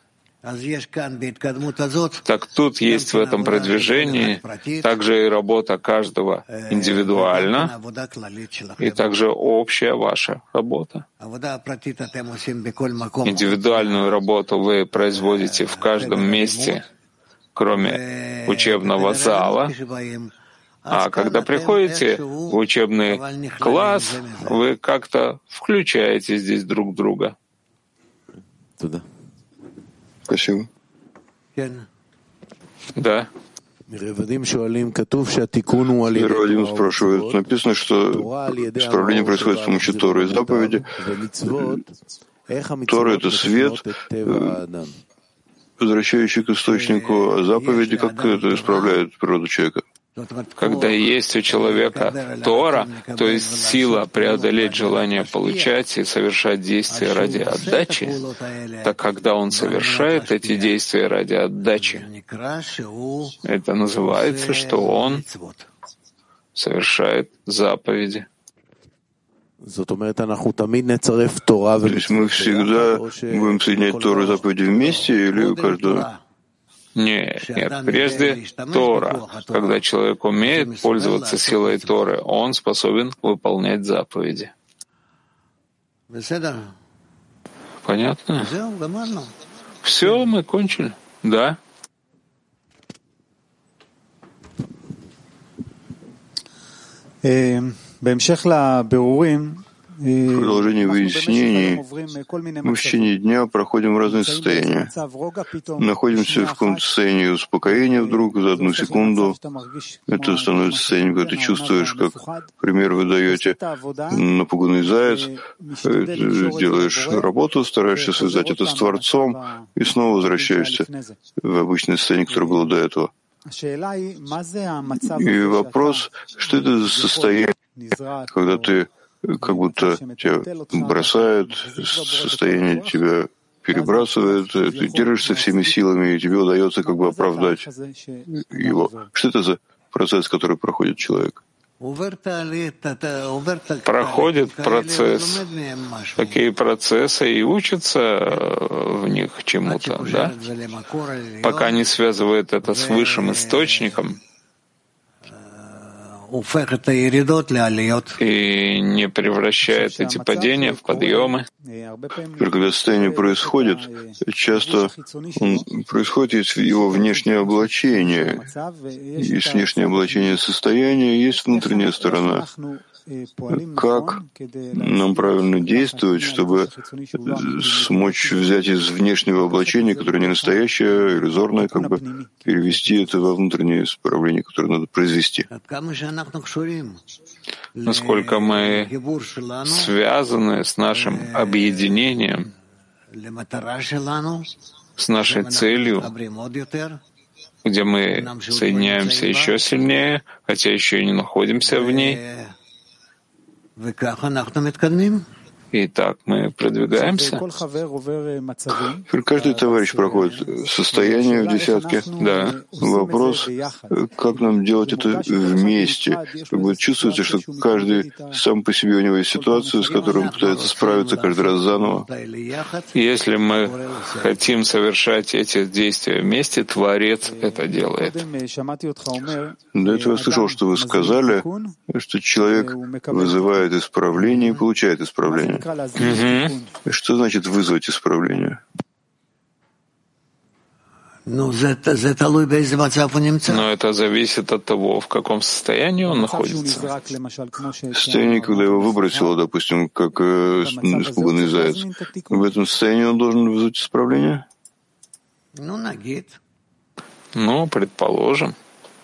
S1: Так тут есть в этом продвижении также и работа каждого индивидуально, и также общая ваша работа. Индивидуальную работу вы производите в каждом месте, кроме учебного зала. А когда приходите в учебный класс, вы как-то включаете здесь друг друга.
S2: Спасибо.
S1: Да.
S2: Вадим спрашивает, написано, что исправление происходит с помощью Торы и заповеди. Тора — это свет, возвращающий к источнику, а заповеди, как это исправляет природу человека?
S1: Когда есть у человека Тора, то есть сила преодолеть желание получать и совершать действия ради отдачи, так когда он совершает эти действия ради отдачи, это называется, что он совершает заповеди.
S2: То есть мы всегда будем соединять Тору и заповеди вместе или у каждого?
S1: Нет, прежде Тора. Когда человек умеет пользоваться силой Торы, он способен выполнять заповеди. Понятно? Все, мы кончили. Да.
S2: В продолжении выяснений мы в течение дня проходим разные состояния. Находимся в каком-то состоянии успокоения вдруг за одну секунду. Это становится состоянием, когда ты чувствуешь, как, пример, вы даете напуганный заяц, делаешь работу, стараешься связать это с Творцом и снова возвращаешься в обычное состояние, которое было до этого. И вопрос, что это за состояние, когда ты как будто тебя бросают, состояние тебя перебрасывает, ты держишься всеми силами, и тебе удается как бы оправдать его. Что это за процесс, который проходит человек?
S1: Проходит процесс, такие процессы, и учится в них чему-то, да? Пока не связывает это с высшим источником, и не превращает эти падения в подъемы.
S2: Когда состояние происходит, часто происходит его внешнее облачение. Есть внешнее облачение состояния, есть внутренняя сторона. Как нам правильно действовать, чтобы смочь взять из внешнего облачения, которое не настоящее, иллюзорное, как бы перевести это во внутреннее исправление, которое надо произвести?
S1: Насколько мы связаны с нашим объединением, с нашей целью, где мы соединяемся еще сильнее, хотя еще и не находимся в ней. И так мы продвигаемся.
S2: Каждый товарищ проходит состояние в десятке.
S1: Да.
S2: Вопрос, как нам делать это вместе. Как бы чувствуется, что каждый сам по себе, у него есть ситуация, с которой он пытается справиться каждый раз заново.
S1: Если мы хотим совершать эти действия вместе, Творец это делает.
S2: До этого я слышал, что вы сказали, что человек вызывает исправление и получает исправление. Что значит вызвать исправление?
S1: Но это зависит от того, в каком состоянии он находится.
S2: Состояние, когда его выбросило, допустим, как испуганный заяц. В этом состоянии он должен вызвать исправление?
S1: Ну, предположим.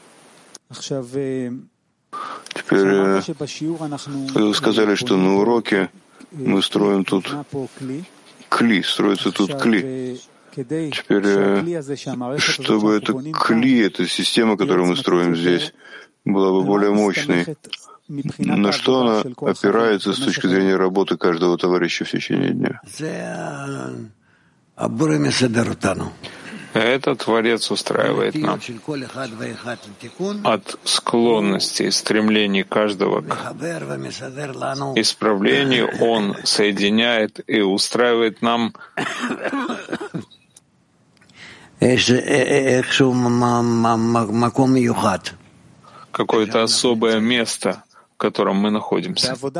S2: Теперь, вы сказали, что на уроке мы строим тут кли, строится тут кли. Теперь, чтобы это кли, эта система, которую мы строим здесь, была бы более мощной, на что она опирается с точки зрения работы каждого товарища в течение дня?
S1: Это Творец устраивает нам. От склонностей, стремлений каждого к исправлению Он соединяет и устраивает нам какое-то особое место, в котором мы находимся.
S2: В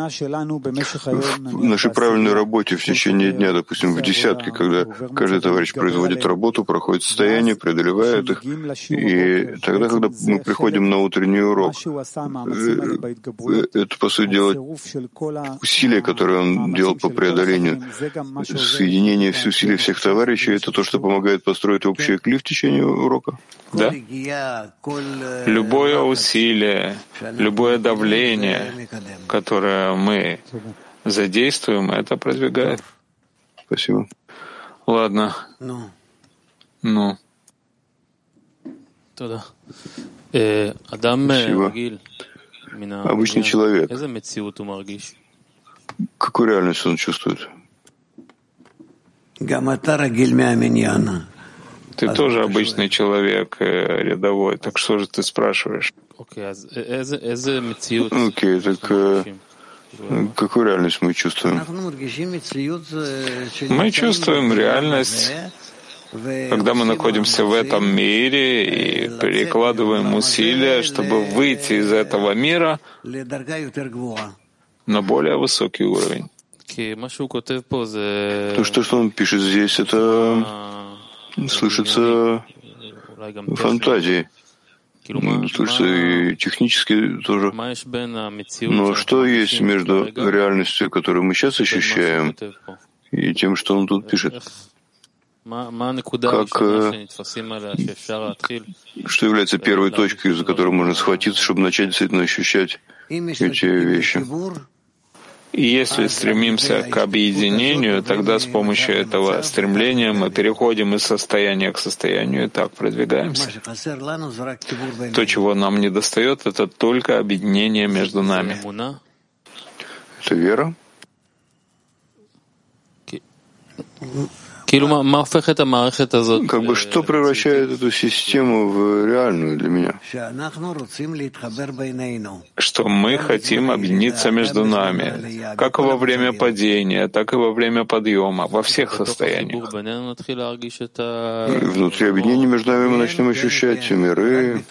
S2: нашей правильной работе в течение дня, допустим, в десятке, когда каждый товарищ производит работу, проходит состояние, преодолевает их, и тогда, когда мы приходим на утренний урок, это, по сути дела, усилия, которые он делал по преодолению, соединение усилий всех товарищей, это то, что помогает построить общее кли в течение урока?
S1: Да. Любое усилие, любое давление, которое мы задействуем, это продвигает.
S2: Спасибо.
S1: Ладно. Ну.
S2: Спасибо. Обычный человек. Какую реальность он чувствует?
S1: Ты тоже обычный человек, рядовой, так что же ты спрашиваешь?
S2: Окей, так какую реальность мы чувствуем?
S1: Мы чувствуем реальность когда мы находимся в этом мире и перекладываем усилия, чтобы выйти из этого мира на более высокий уровень.
S2: То, что он пишет здесь, это слышится фантазии. Слышится и технически тоже. Но что есть между реальностью, которую мы сейчас ощущаем, и тем, что он тут пишет? Что является первой точкой, за которую можно схватиться, чтобы начать действительно ощущать эти вещи?
S1: И если стремимся к объединению, тогда с помощью этого стремления мы переходим из состояния к состоянию и так продвигаемся. То, чего нам не достает, это только объединение между нами.
S2: Это вера? Как бы что превращает эту систему в реальную для меня?
S1: Что мы хотим объединиться между нами, как и во время падения, так и во время подъема, во всех состояниях.
S2: Внутри объединения между нами мы начнем ощущать миры.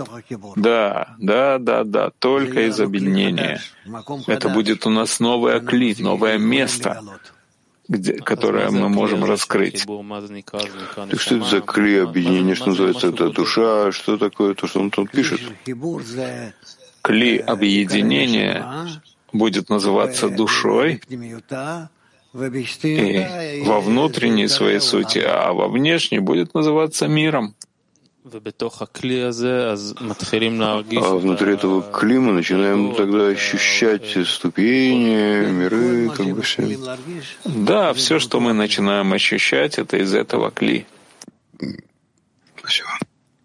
S1: Да, только из объединения. Это будет у нас новый кли, новое место, которое мы можем раскрыть.
S2: Так что это за кли объединения, что называется, это душа, что такое то, что он тут пишет?
S1: Кли объединения будет называться душой и во внутренней своей сути, а во внешней будет называться миром.
S2: А внутри этого кли мы начинаем тогда ощущать ступени, миры, как бы все.
S1: Да, все, что мы начинаем ощущать, это из этого кли.
S2: Спасибо.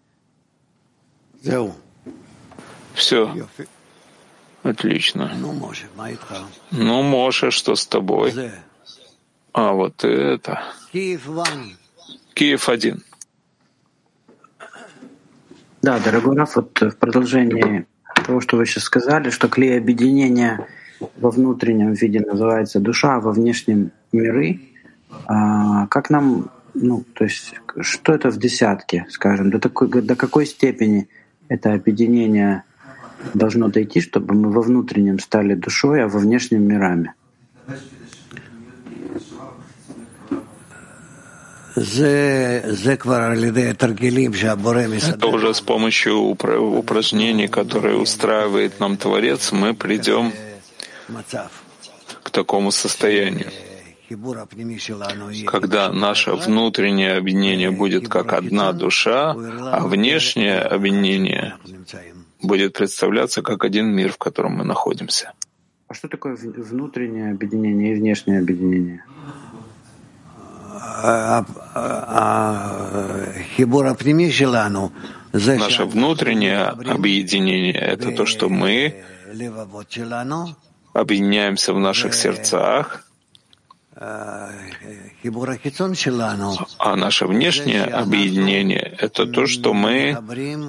S1: Все. Отлично. Ну, Моше, что с тобой? А вот это. Киев 1.
S4: Да, дорогой Раф, вот в продолжении того, что вы сейчас сказали, что клей объединения во внутреннем виде называется душа, а во внешнем — миры. Как нам, то есть, что это в десятке, скажем, до какой степени это объединение должно дойти, чтобы мы во внутреннем стали душой, а во внешнем — мирами?
S1: Это уже с помощью упражнений, которые устраивает нам Творец, мы придем к такому состоянию, когда наше внутреннее объединение будет как одна душа, а внешнее объединение будет представляться как один мир, в котором мы находимся.
S4: А что такое внутреннее объединение и внешнее объединение?
S1: Наше внутреннее объединение — это то, что мы объединяемся в наших сердцах, а наше внешнее объединение — это то, что мы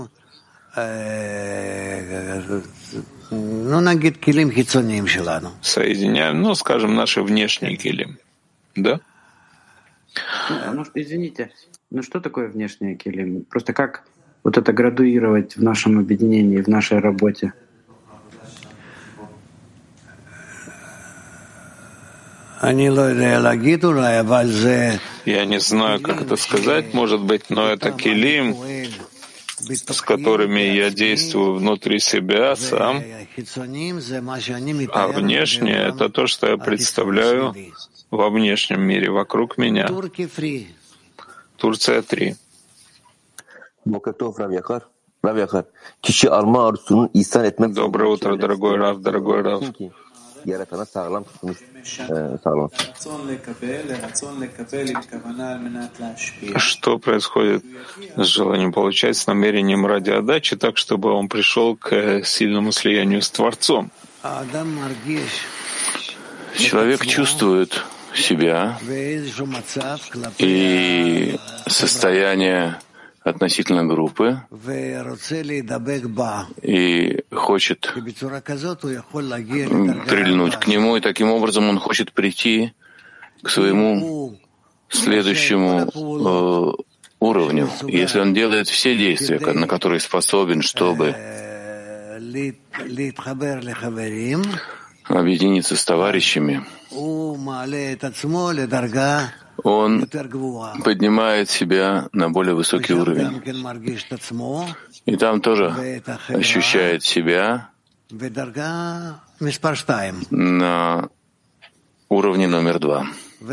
S1: соединяем, скажем, наши внешние килим. Да?
S4: Извините, что такое внешнее килим? Просто как вот это градуировать в нашем объединении, в нашей работе?
S1: Я не знаю, как это сказать, может быть, но это килим, с которыми я действую внутри себя сам, а внешнее — это то, что я представляю во внешнем мире, вокруг меня. Турция 3. Доброе утро, дорогой Рав, дорогой Рав. Что происходит с желанием получать, с намерением ради отдачи, так, чтобы он пришел к сильному слиянию с Творцом?
S2: Человек чувствует себя и состояние относительно группы и хочет прильнуть к нему, и таким образом он хочет прийти к своему следующему
S5: уровню, если он делает все действия, на которые способен, чтобы объединиться с товарищами, он поднимает себя на более высокий уровень. И там тоже ощущает себя на уровне номер 2.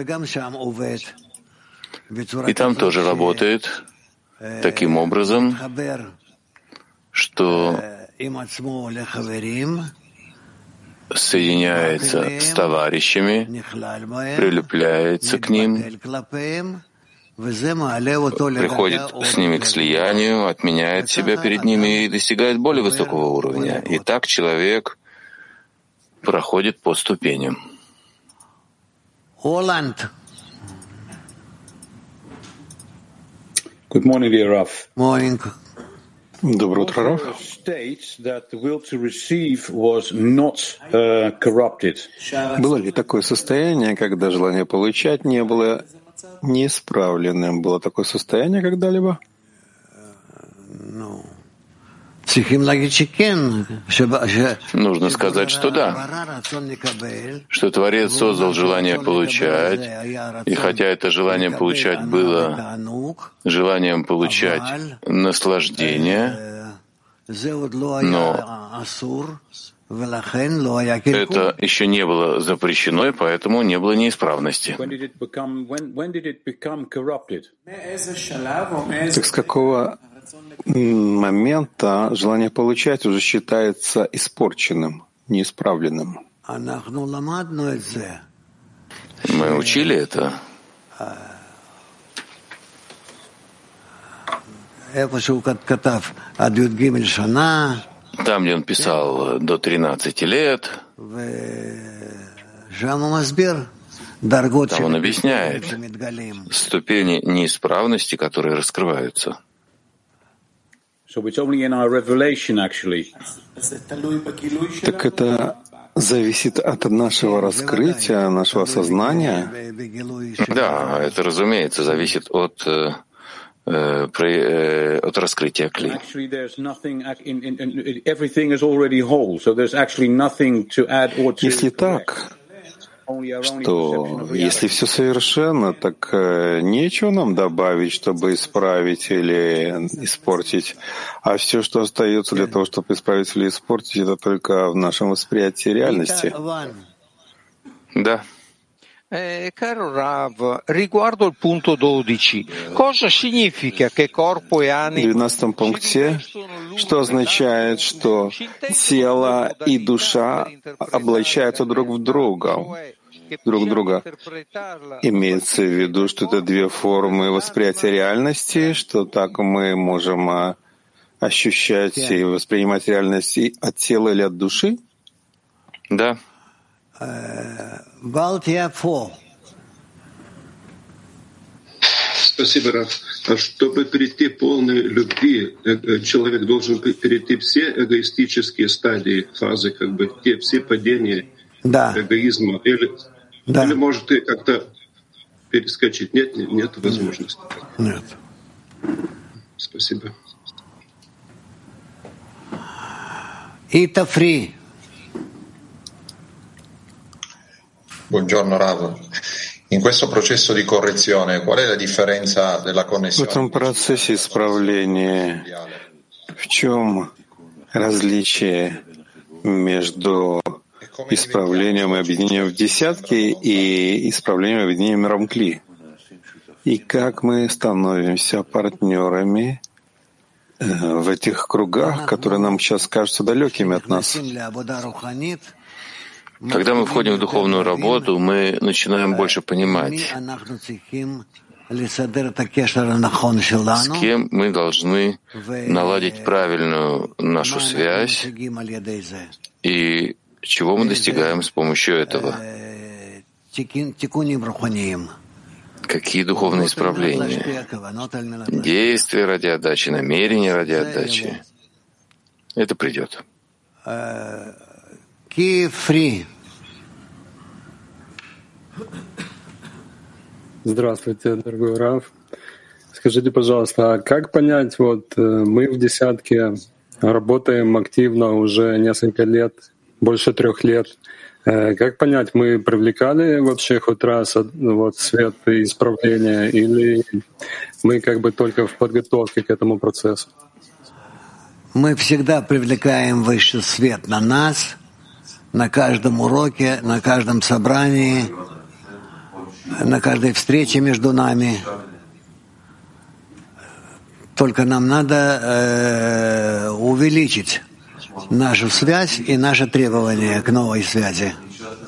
S5: И там тоже работает таким образом, что соединяется с товарищами, прилепляется к ним, приходит с ними к слиянию, отменяет себя перед ними и достигает более высокого уровня. И так человек проходит по ступеням.
S6: Good morning, dear Rav.
S3: Morning.
S2: Доброе утро, Раф. Было ли такое состояние, когда желание получать не было неисправленным? Было такое состояние когда-либо?
S5: Нужно сказать, что да, что Творец создал желание получать, и хотя это желание получать было желанием получать наслаждение, но это еще не было запрещено, и поэтому не было неисправности.
S2: Так с какого момента желание получать уже считается испорченным, неисправленным?
S5: Мы учили это. Там, где он писал до 13 лет, там он объясняет ступени неисправности, которые раскрываются.
S2: Так это зависит от нашего раскрытия, нашего сознания?
S5: Да, это, разумеется, зависит от раскрытия кли.
S2: Если так, что если все совершенно, так нечего нам добавить, чтобы исправить или испортить, а все, что остается для того, чтобы исправить или испортить, это только в нашем восприятии реальности.
S5: Да.
S7: Caro Rav, riguardo il punto 12, cosa significa che corpo e
S2: В 12 пункте, что означает, что тело и душа облачаются друг в друга. Имеется в виду, что это две формы восприятия реальности, что так мы можем ощущать и воспринимать реальность и от тела или от души?
S5: Да.
S8: Спасибо, Раф. А чтобы перейти к полной любви, человек должен перейти все эгоистические стадии, фазы, как бы те все падения эгоизма. Или может и как-то перескочить? Нет возможности.
S3: Нет.
S8: Спасибо.
S3: Ита Фри.
S9: Buongiorno Rav. In questo processo di correzione, qual è la differenza della
S2: В
S9: connessione?
S2: этом процессе исправления в чем различие между исправлением и объединением в десятки и исправлением и объединением миром Кли? И как мы становимся партнерами в этих кругах, которые нам сейчас кажутся далекими от нас?
S5: Когда мы входим в духовную работу, мы начинаем больше понимать, с кем мы должны наладить правильную нашу связь и чего мы достигаем с помощью этого. Какие духовные исправления? Действия ради отдачи, намерения ради отдачи. Это придет.
S10: Здравствуйте, дорогой Рав.
S6: Скажите, пожалуйста, а как понять, вот мы в десятке работаем активно уже несколько лет, больше 3 лет. Как понять, мы привлекали вообще хоть раз вот, свет и исправления, или мы как бы только в подготовке к этому процессу?
S3: Мы всегда привлекаем высший свет на нас, на каждом уроке, на каждом собрании, на каждой встрече между нами. Только нам надо увеличить нашу связь и наше требование к новой связи.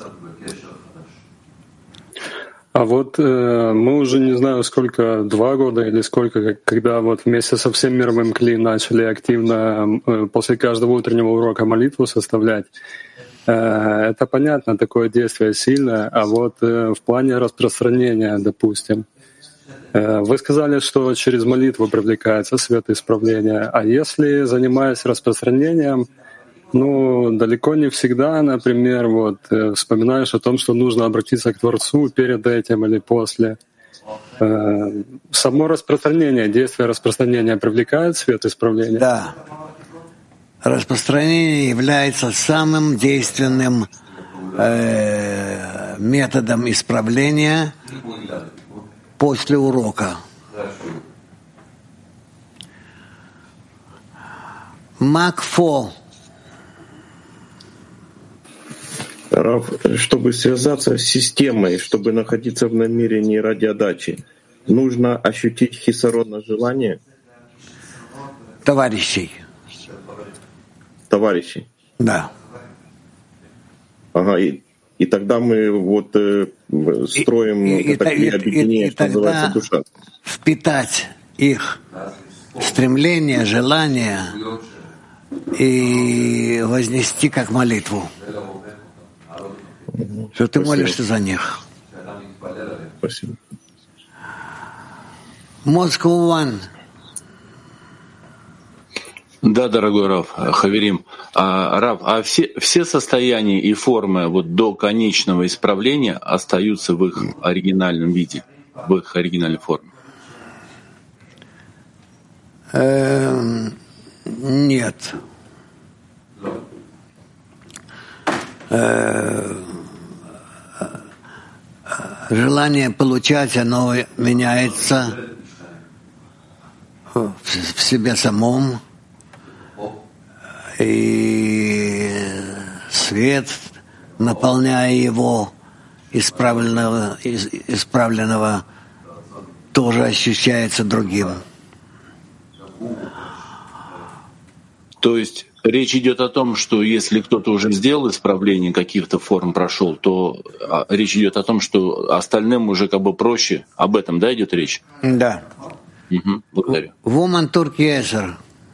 S6: А вот мы уже не знаю сколько, 2 года или сколько, когда вот вместе со всем мировым Кли начали активно после каждого утреннего урока молитву составлять. Это понятно, такое действие сильное, а вот в плане распространения, допустим, вы сказали, что через молитву привлекается свет исправления, а если, занимаясь распространением, далеко не всегда, например, вот вспоминаешь о том, что нужно обратиться к Творцу перед этим или после. Само распространение, действие распространения привлекает свет исправления?
S3: Да. Распространение является самым действенным методом исправления после урока. Макфо.
S10: Рав, чтобы связаться с системой, чтобы находиться в намерении ради отдачи, нужно ощутить хисарон желания?
S3: Товарищей. Да.
S10: Ага, и тогда мы вот строим такие объединения, что называется душа.
S3: Впитать их стремление, желание и вознести как молитву. Что ты молишься за них.
S10: Спасибо.
S3: Moscow One.
S5: Да, дорогой Рав, Хаверим. Рав, все состояния и формы вот до конечного исправления остаются в их оригинальном виде, в их оригинальной форме?
S3: Нет. Желание получать, оно меняется в себе самом, и свет, наполняя его исправленного, тоже ощущается другим.
S5: То есть речь идет о том, что если кто-то уже сделал исправление каких-то форм, прошел, то речь идет о том, что остальным уже как бы проще. Об этом, да, идет речь?
S3: Да.
S5: Угу, благодарю.
S3: Woman Turkey.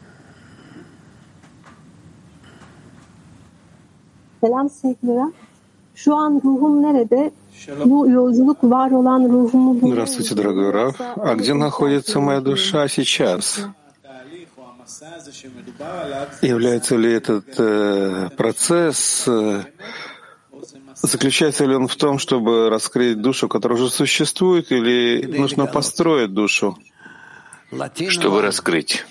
S11: Selam sevgiler. Şu an ruhum nerede? Bu yolculuk var olan ruhumu...
S1: Здравствуйте, дорогой Рав. А где находится моя душа сейчас? Является ли этот процесс, заключается ли он в том, чтобы раскрыть душу, которая уже существует, или нужно построить душу?
S5: Чтобы раскрыть.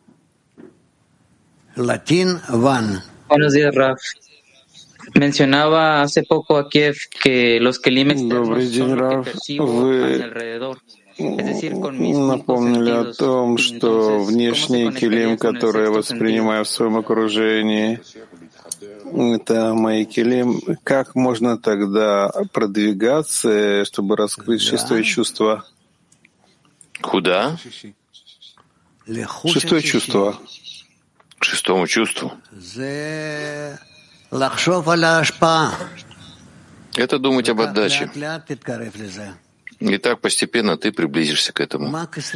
S3: Латин Ван.
S12: Buenos días, Raf. Mencionaba hace poco a Kiev que los kelim externos son los que percibo a mi alrededor.
S1: Напомнили о том, что внешние килим, которые я воспринимаю в своем окружении, это мои килим. Как можно тогда продвигаться, чтобы раскрыть шестое чувство?
S5: Куда?
S1: Шестое чувство.
S5: К шестому чувству. Это думать об отдаче. И так постепенно ты приблизишься к этому.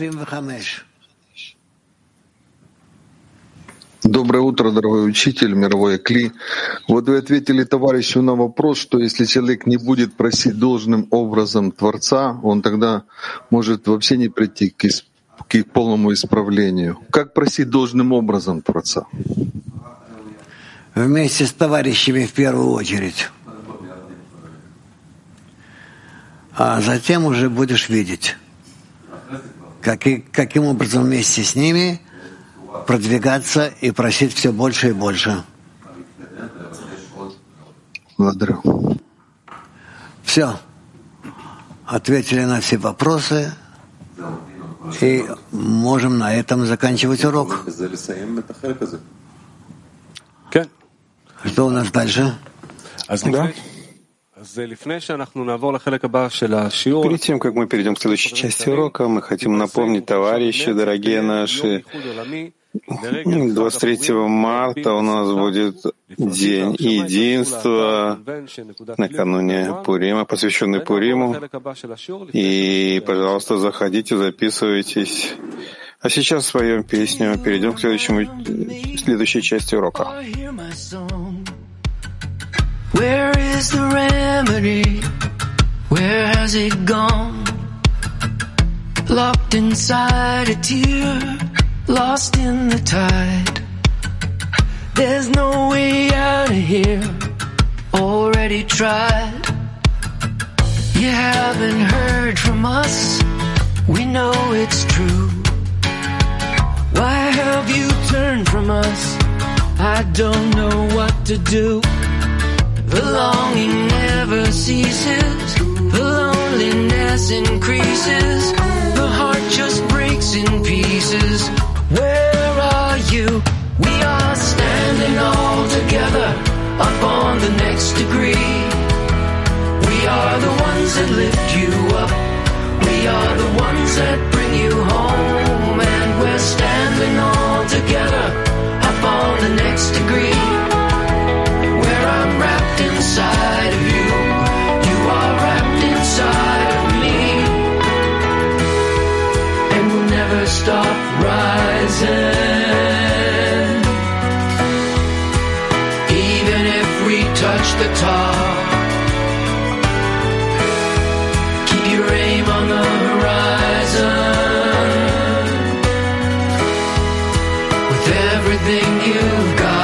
S13: Доброе утро, дорогой учитель, мировой Кли. Вот вы ответили товарищу на вопрос, что если человек не будет просить должным образом Творца, он тогда может вообще не прийти к полному исправлению. Как просить должным образом Творца?
S3: Вместе с товарищами в первую очередь. А затем уже будешь видеть. каким образом вместе с ними продвигаться и просить все больше и больше.
S13: Благодарю.
S3: Все. Ответили на все вопросы. И можем на этом заканчивать урок. Что у нас дальше?
S1: Да. Перед тем, как мы перейдем к следующей части урока, мы хотим напомнить, товарищи, дорогие наши, 23 марта у нас будет День единства, накануне Пурима, посвященный Пуриму. И, пожалуйста, заходите, записывайтесь. А сейчас споем песню, перейдем к следующей части урока.
S14: Where is the remedy? Where has it gone? Locked inside a tear, lost in the tide. There's no way out of here, already tried. You haven't heard from us, we know it's true. Why have you turned from us? I don't know what to do. The longing never ceases, the loneliness increases, the heart just breaks in pieces. Where are you? We are standing all together up on the next degree. We are the ones that lift you up, we are the ones that bring you home, and we're standing all together up on the next degree. I'm wrapped inside of you, you are wrapped inside of me, and we'll never stop rising, even if we touch the top. Keep your aim on the horizon, with everything you've got.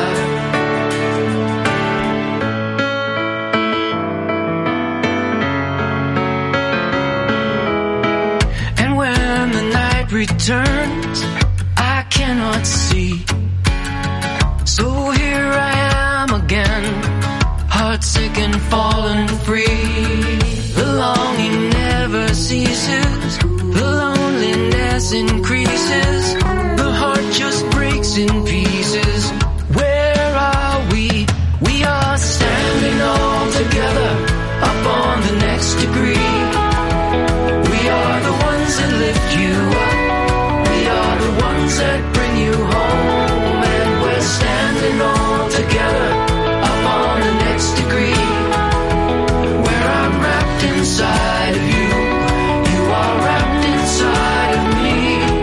S14: Returns, I cannot see. So here I am again, heartsick and fallen free. The longing never ceases, the loneliness increases, the heart just breaks in pieces. Where are we? We are standing all together up on the next degree. We are the ones that lift you up, the ones that bring you home, and we're standing all together up on the next degree, where I'm wrapped inside of you, you are wrapped inside of me.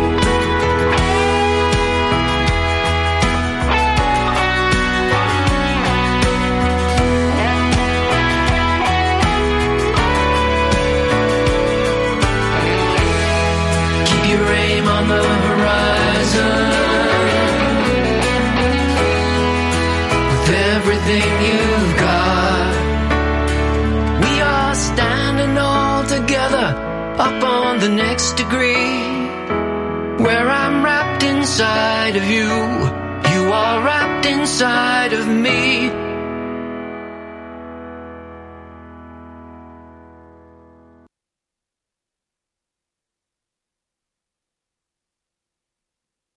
S14: Keep your aim on the with everything you've got. We are standing all together up on the next degree, where I'm wrapped inside of you, you are wrapped inside of me.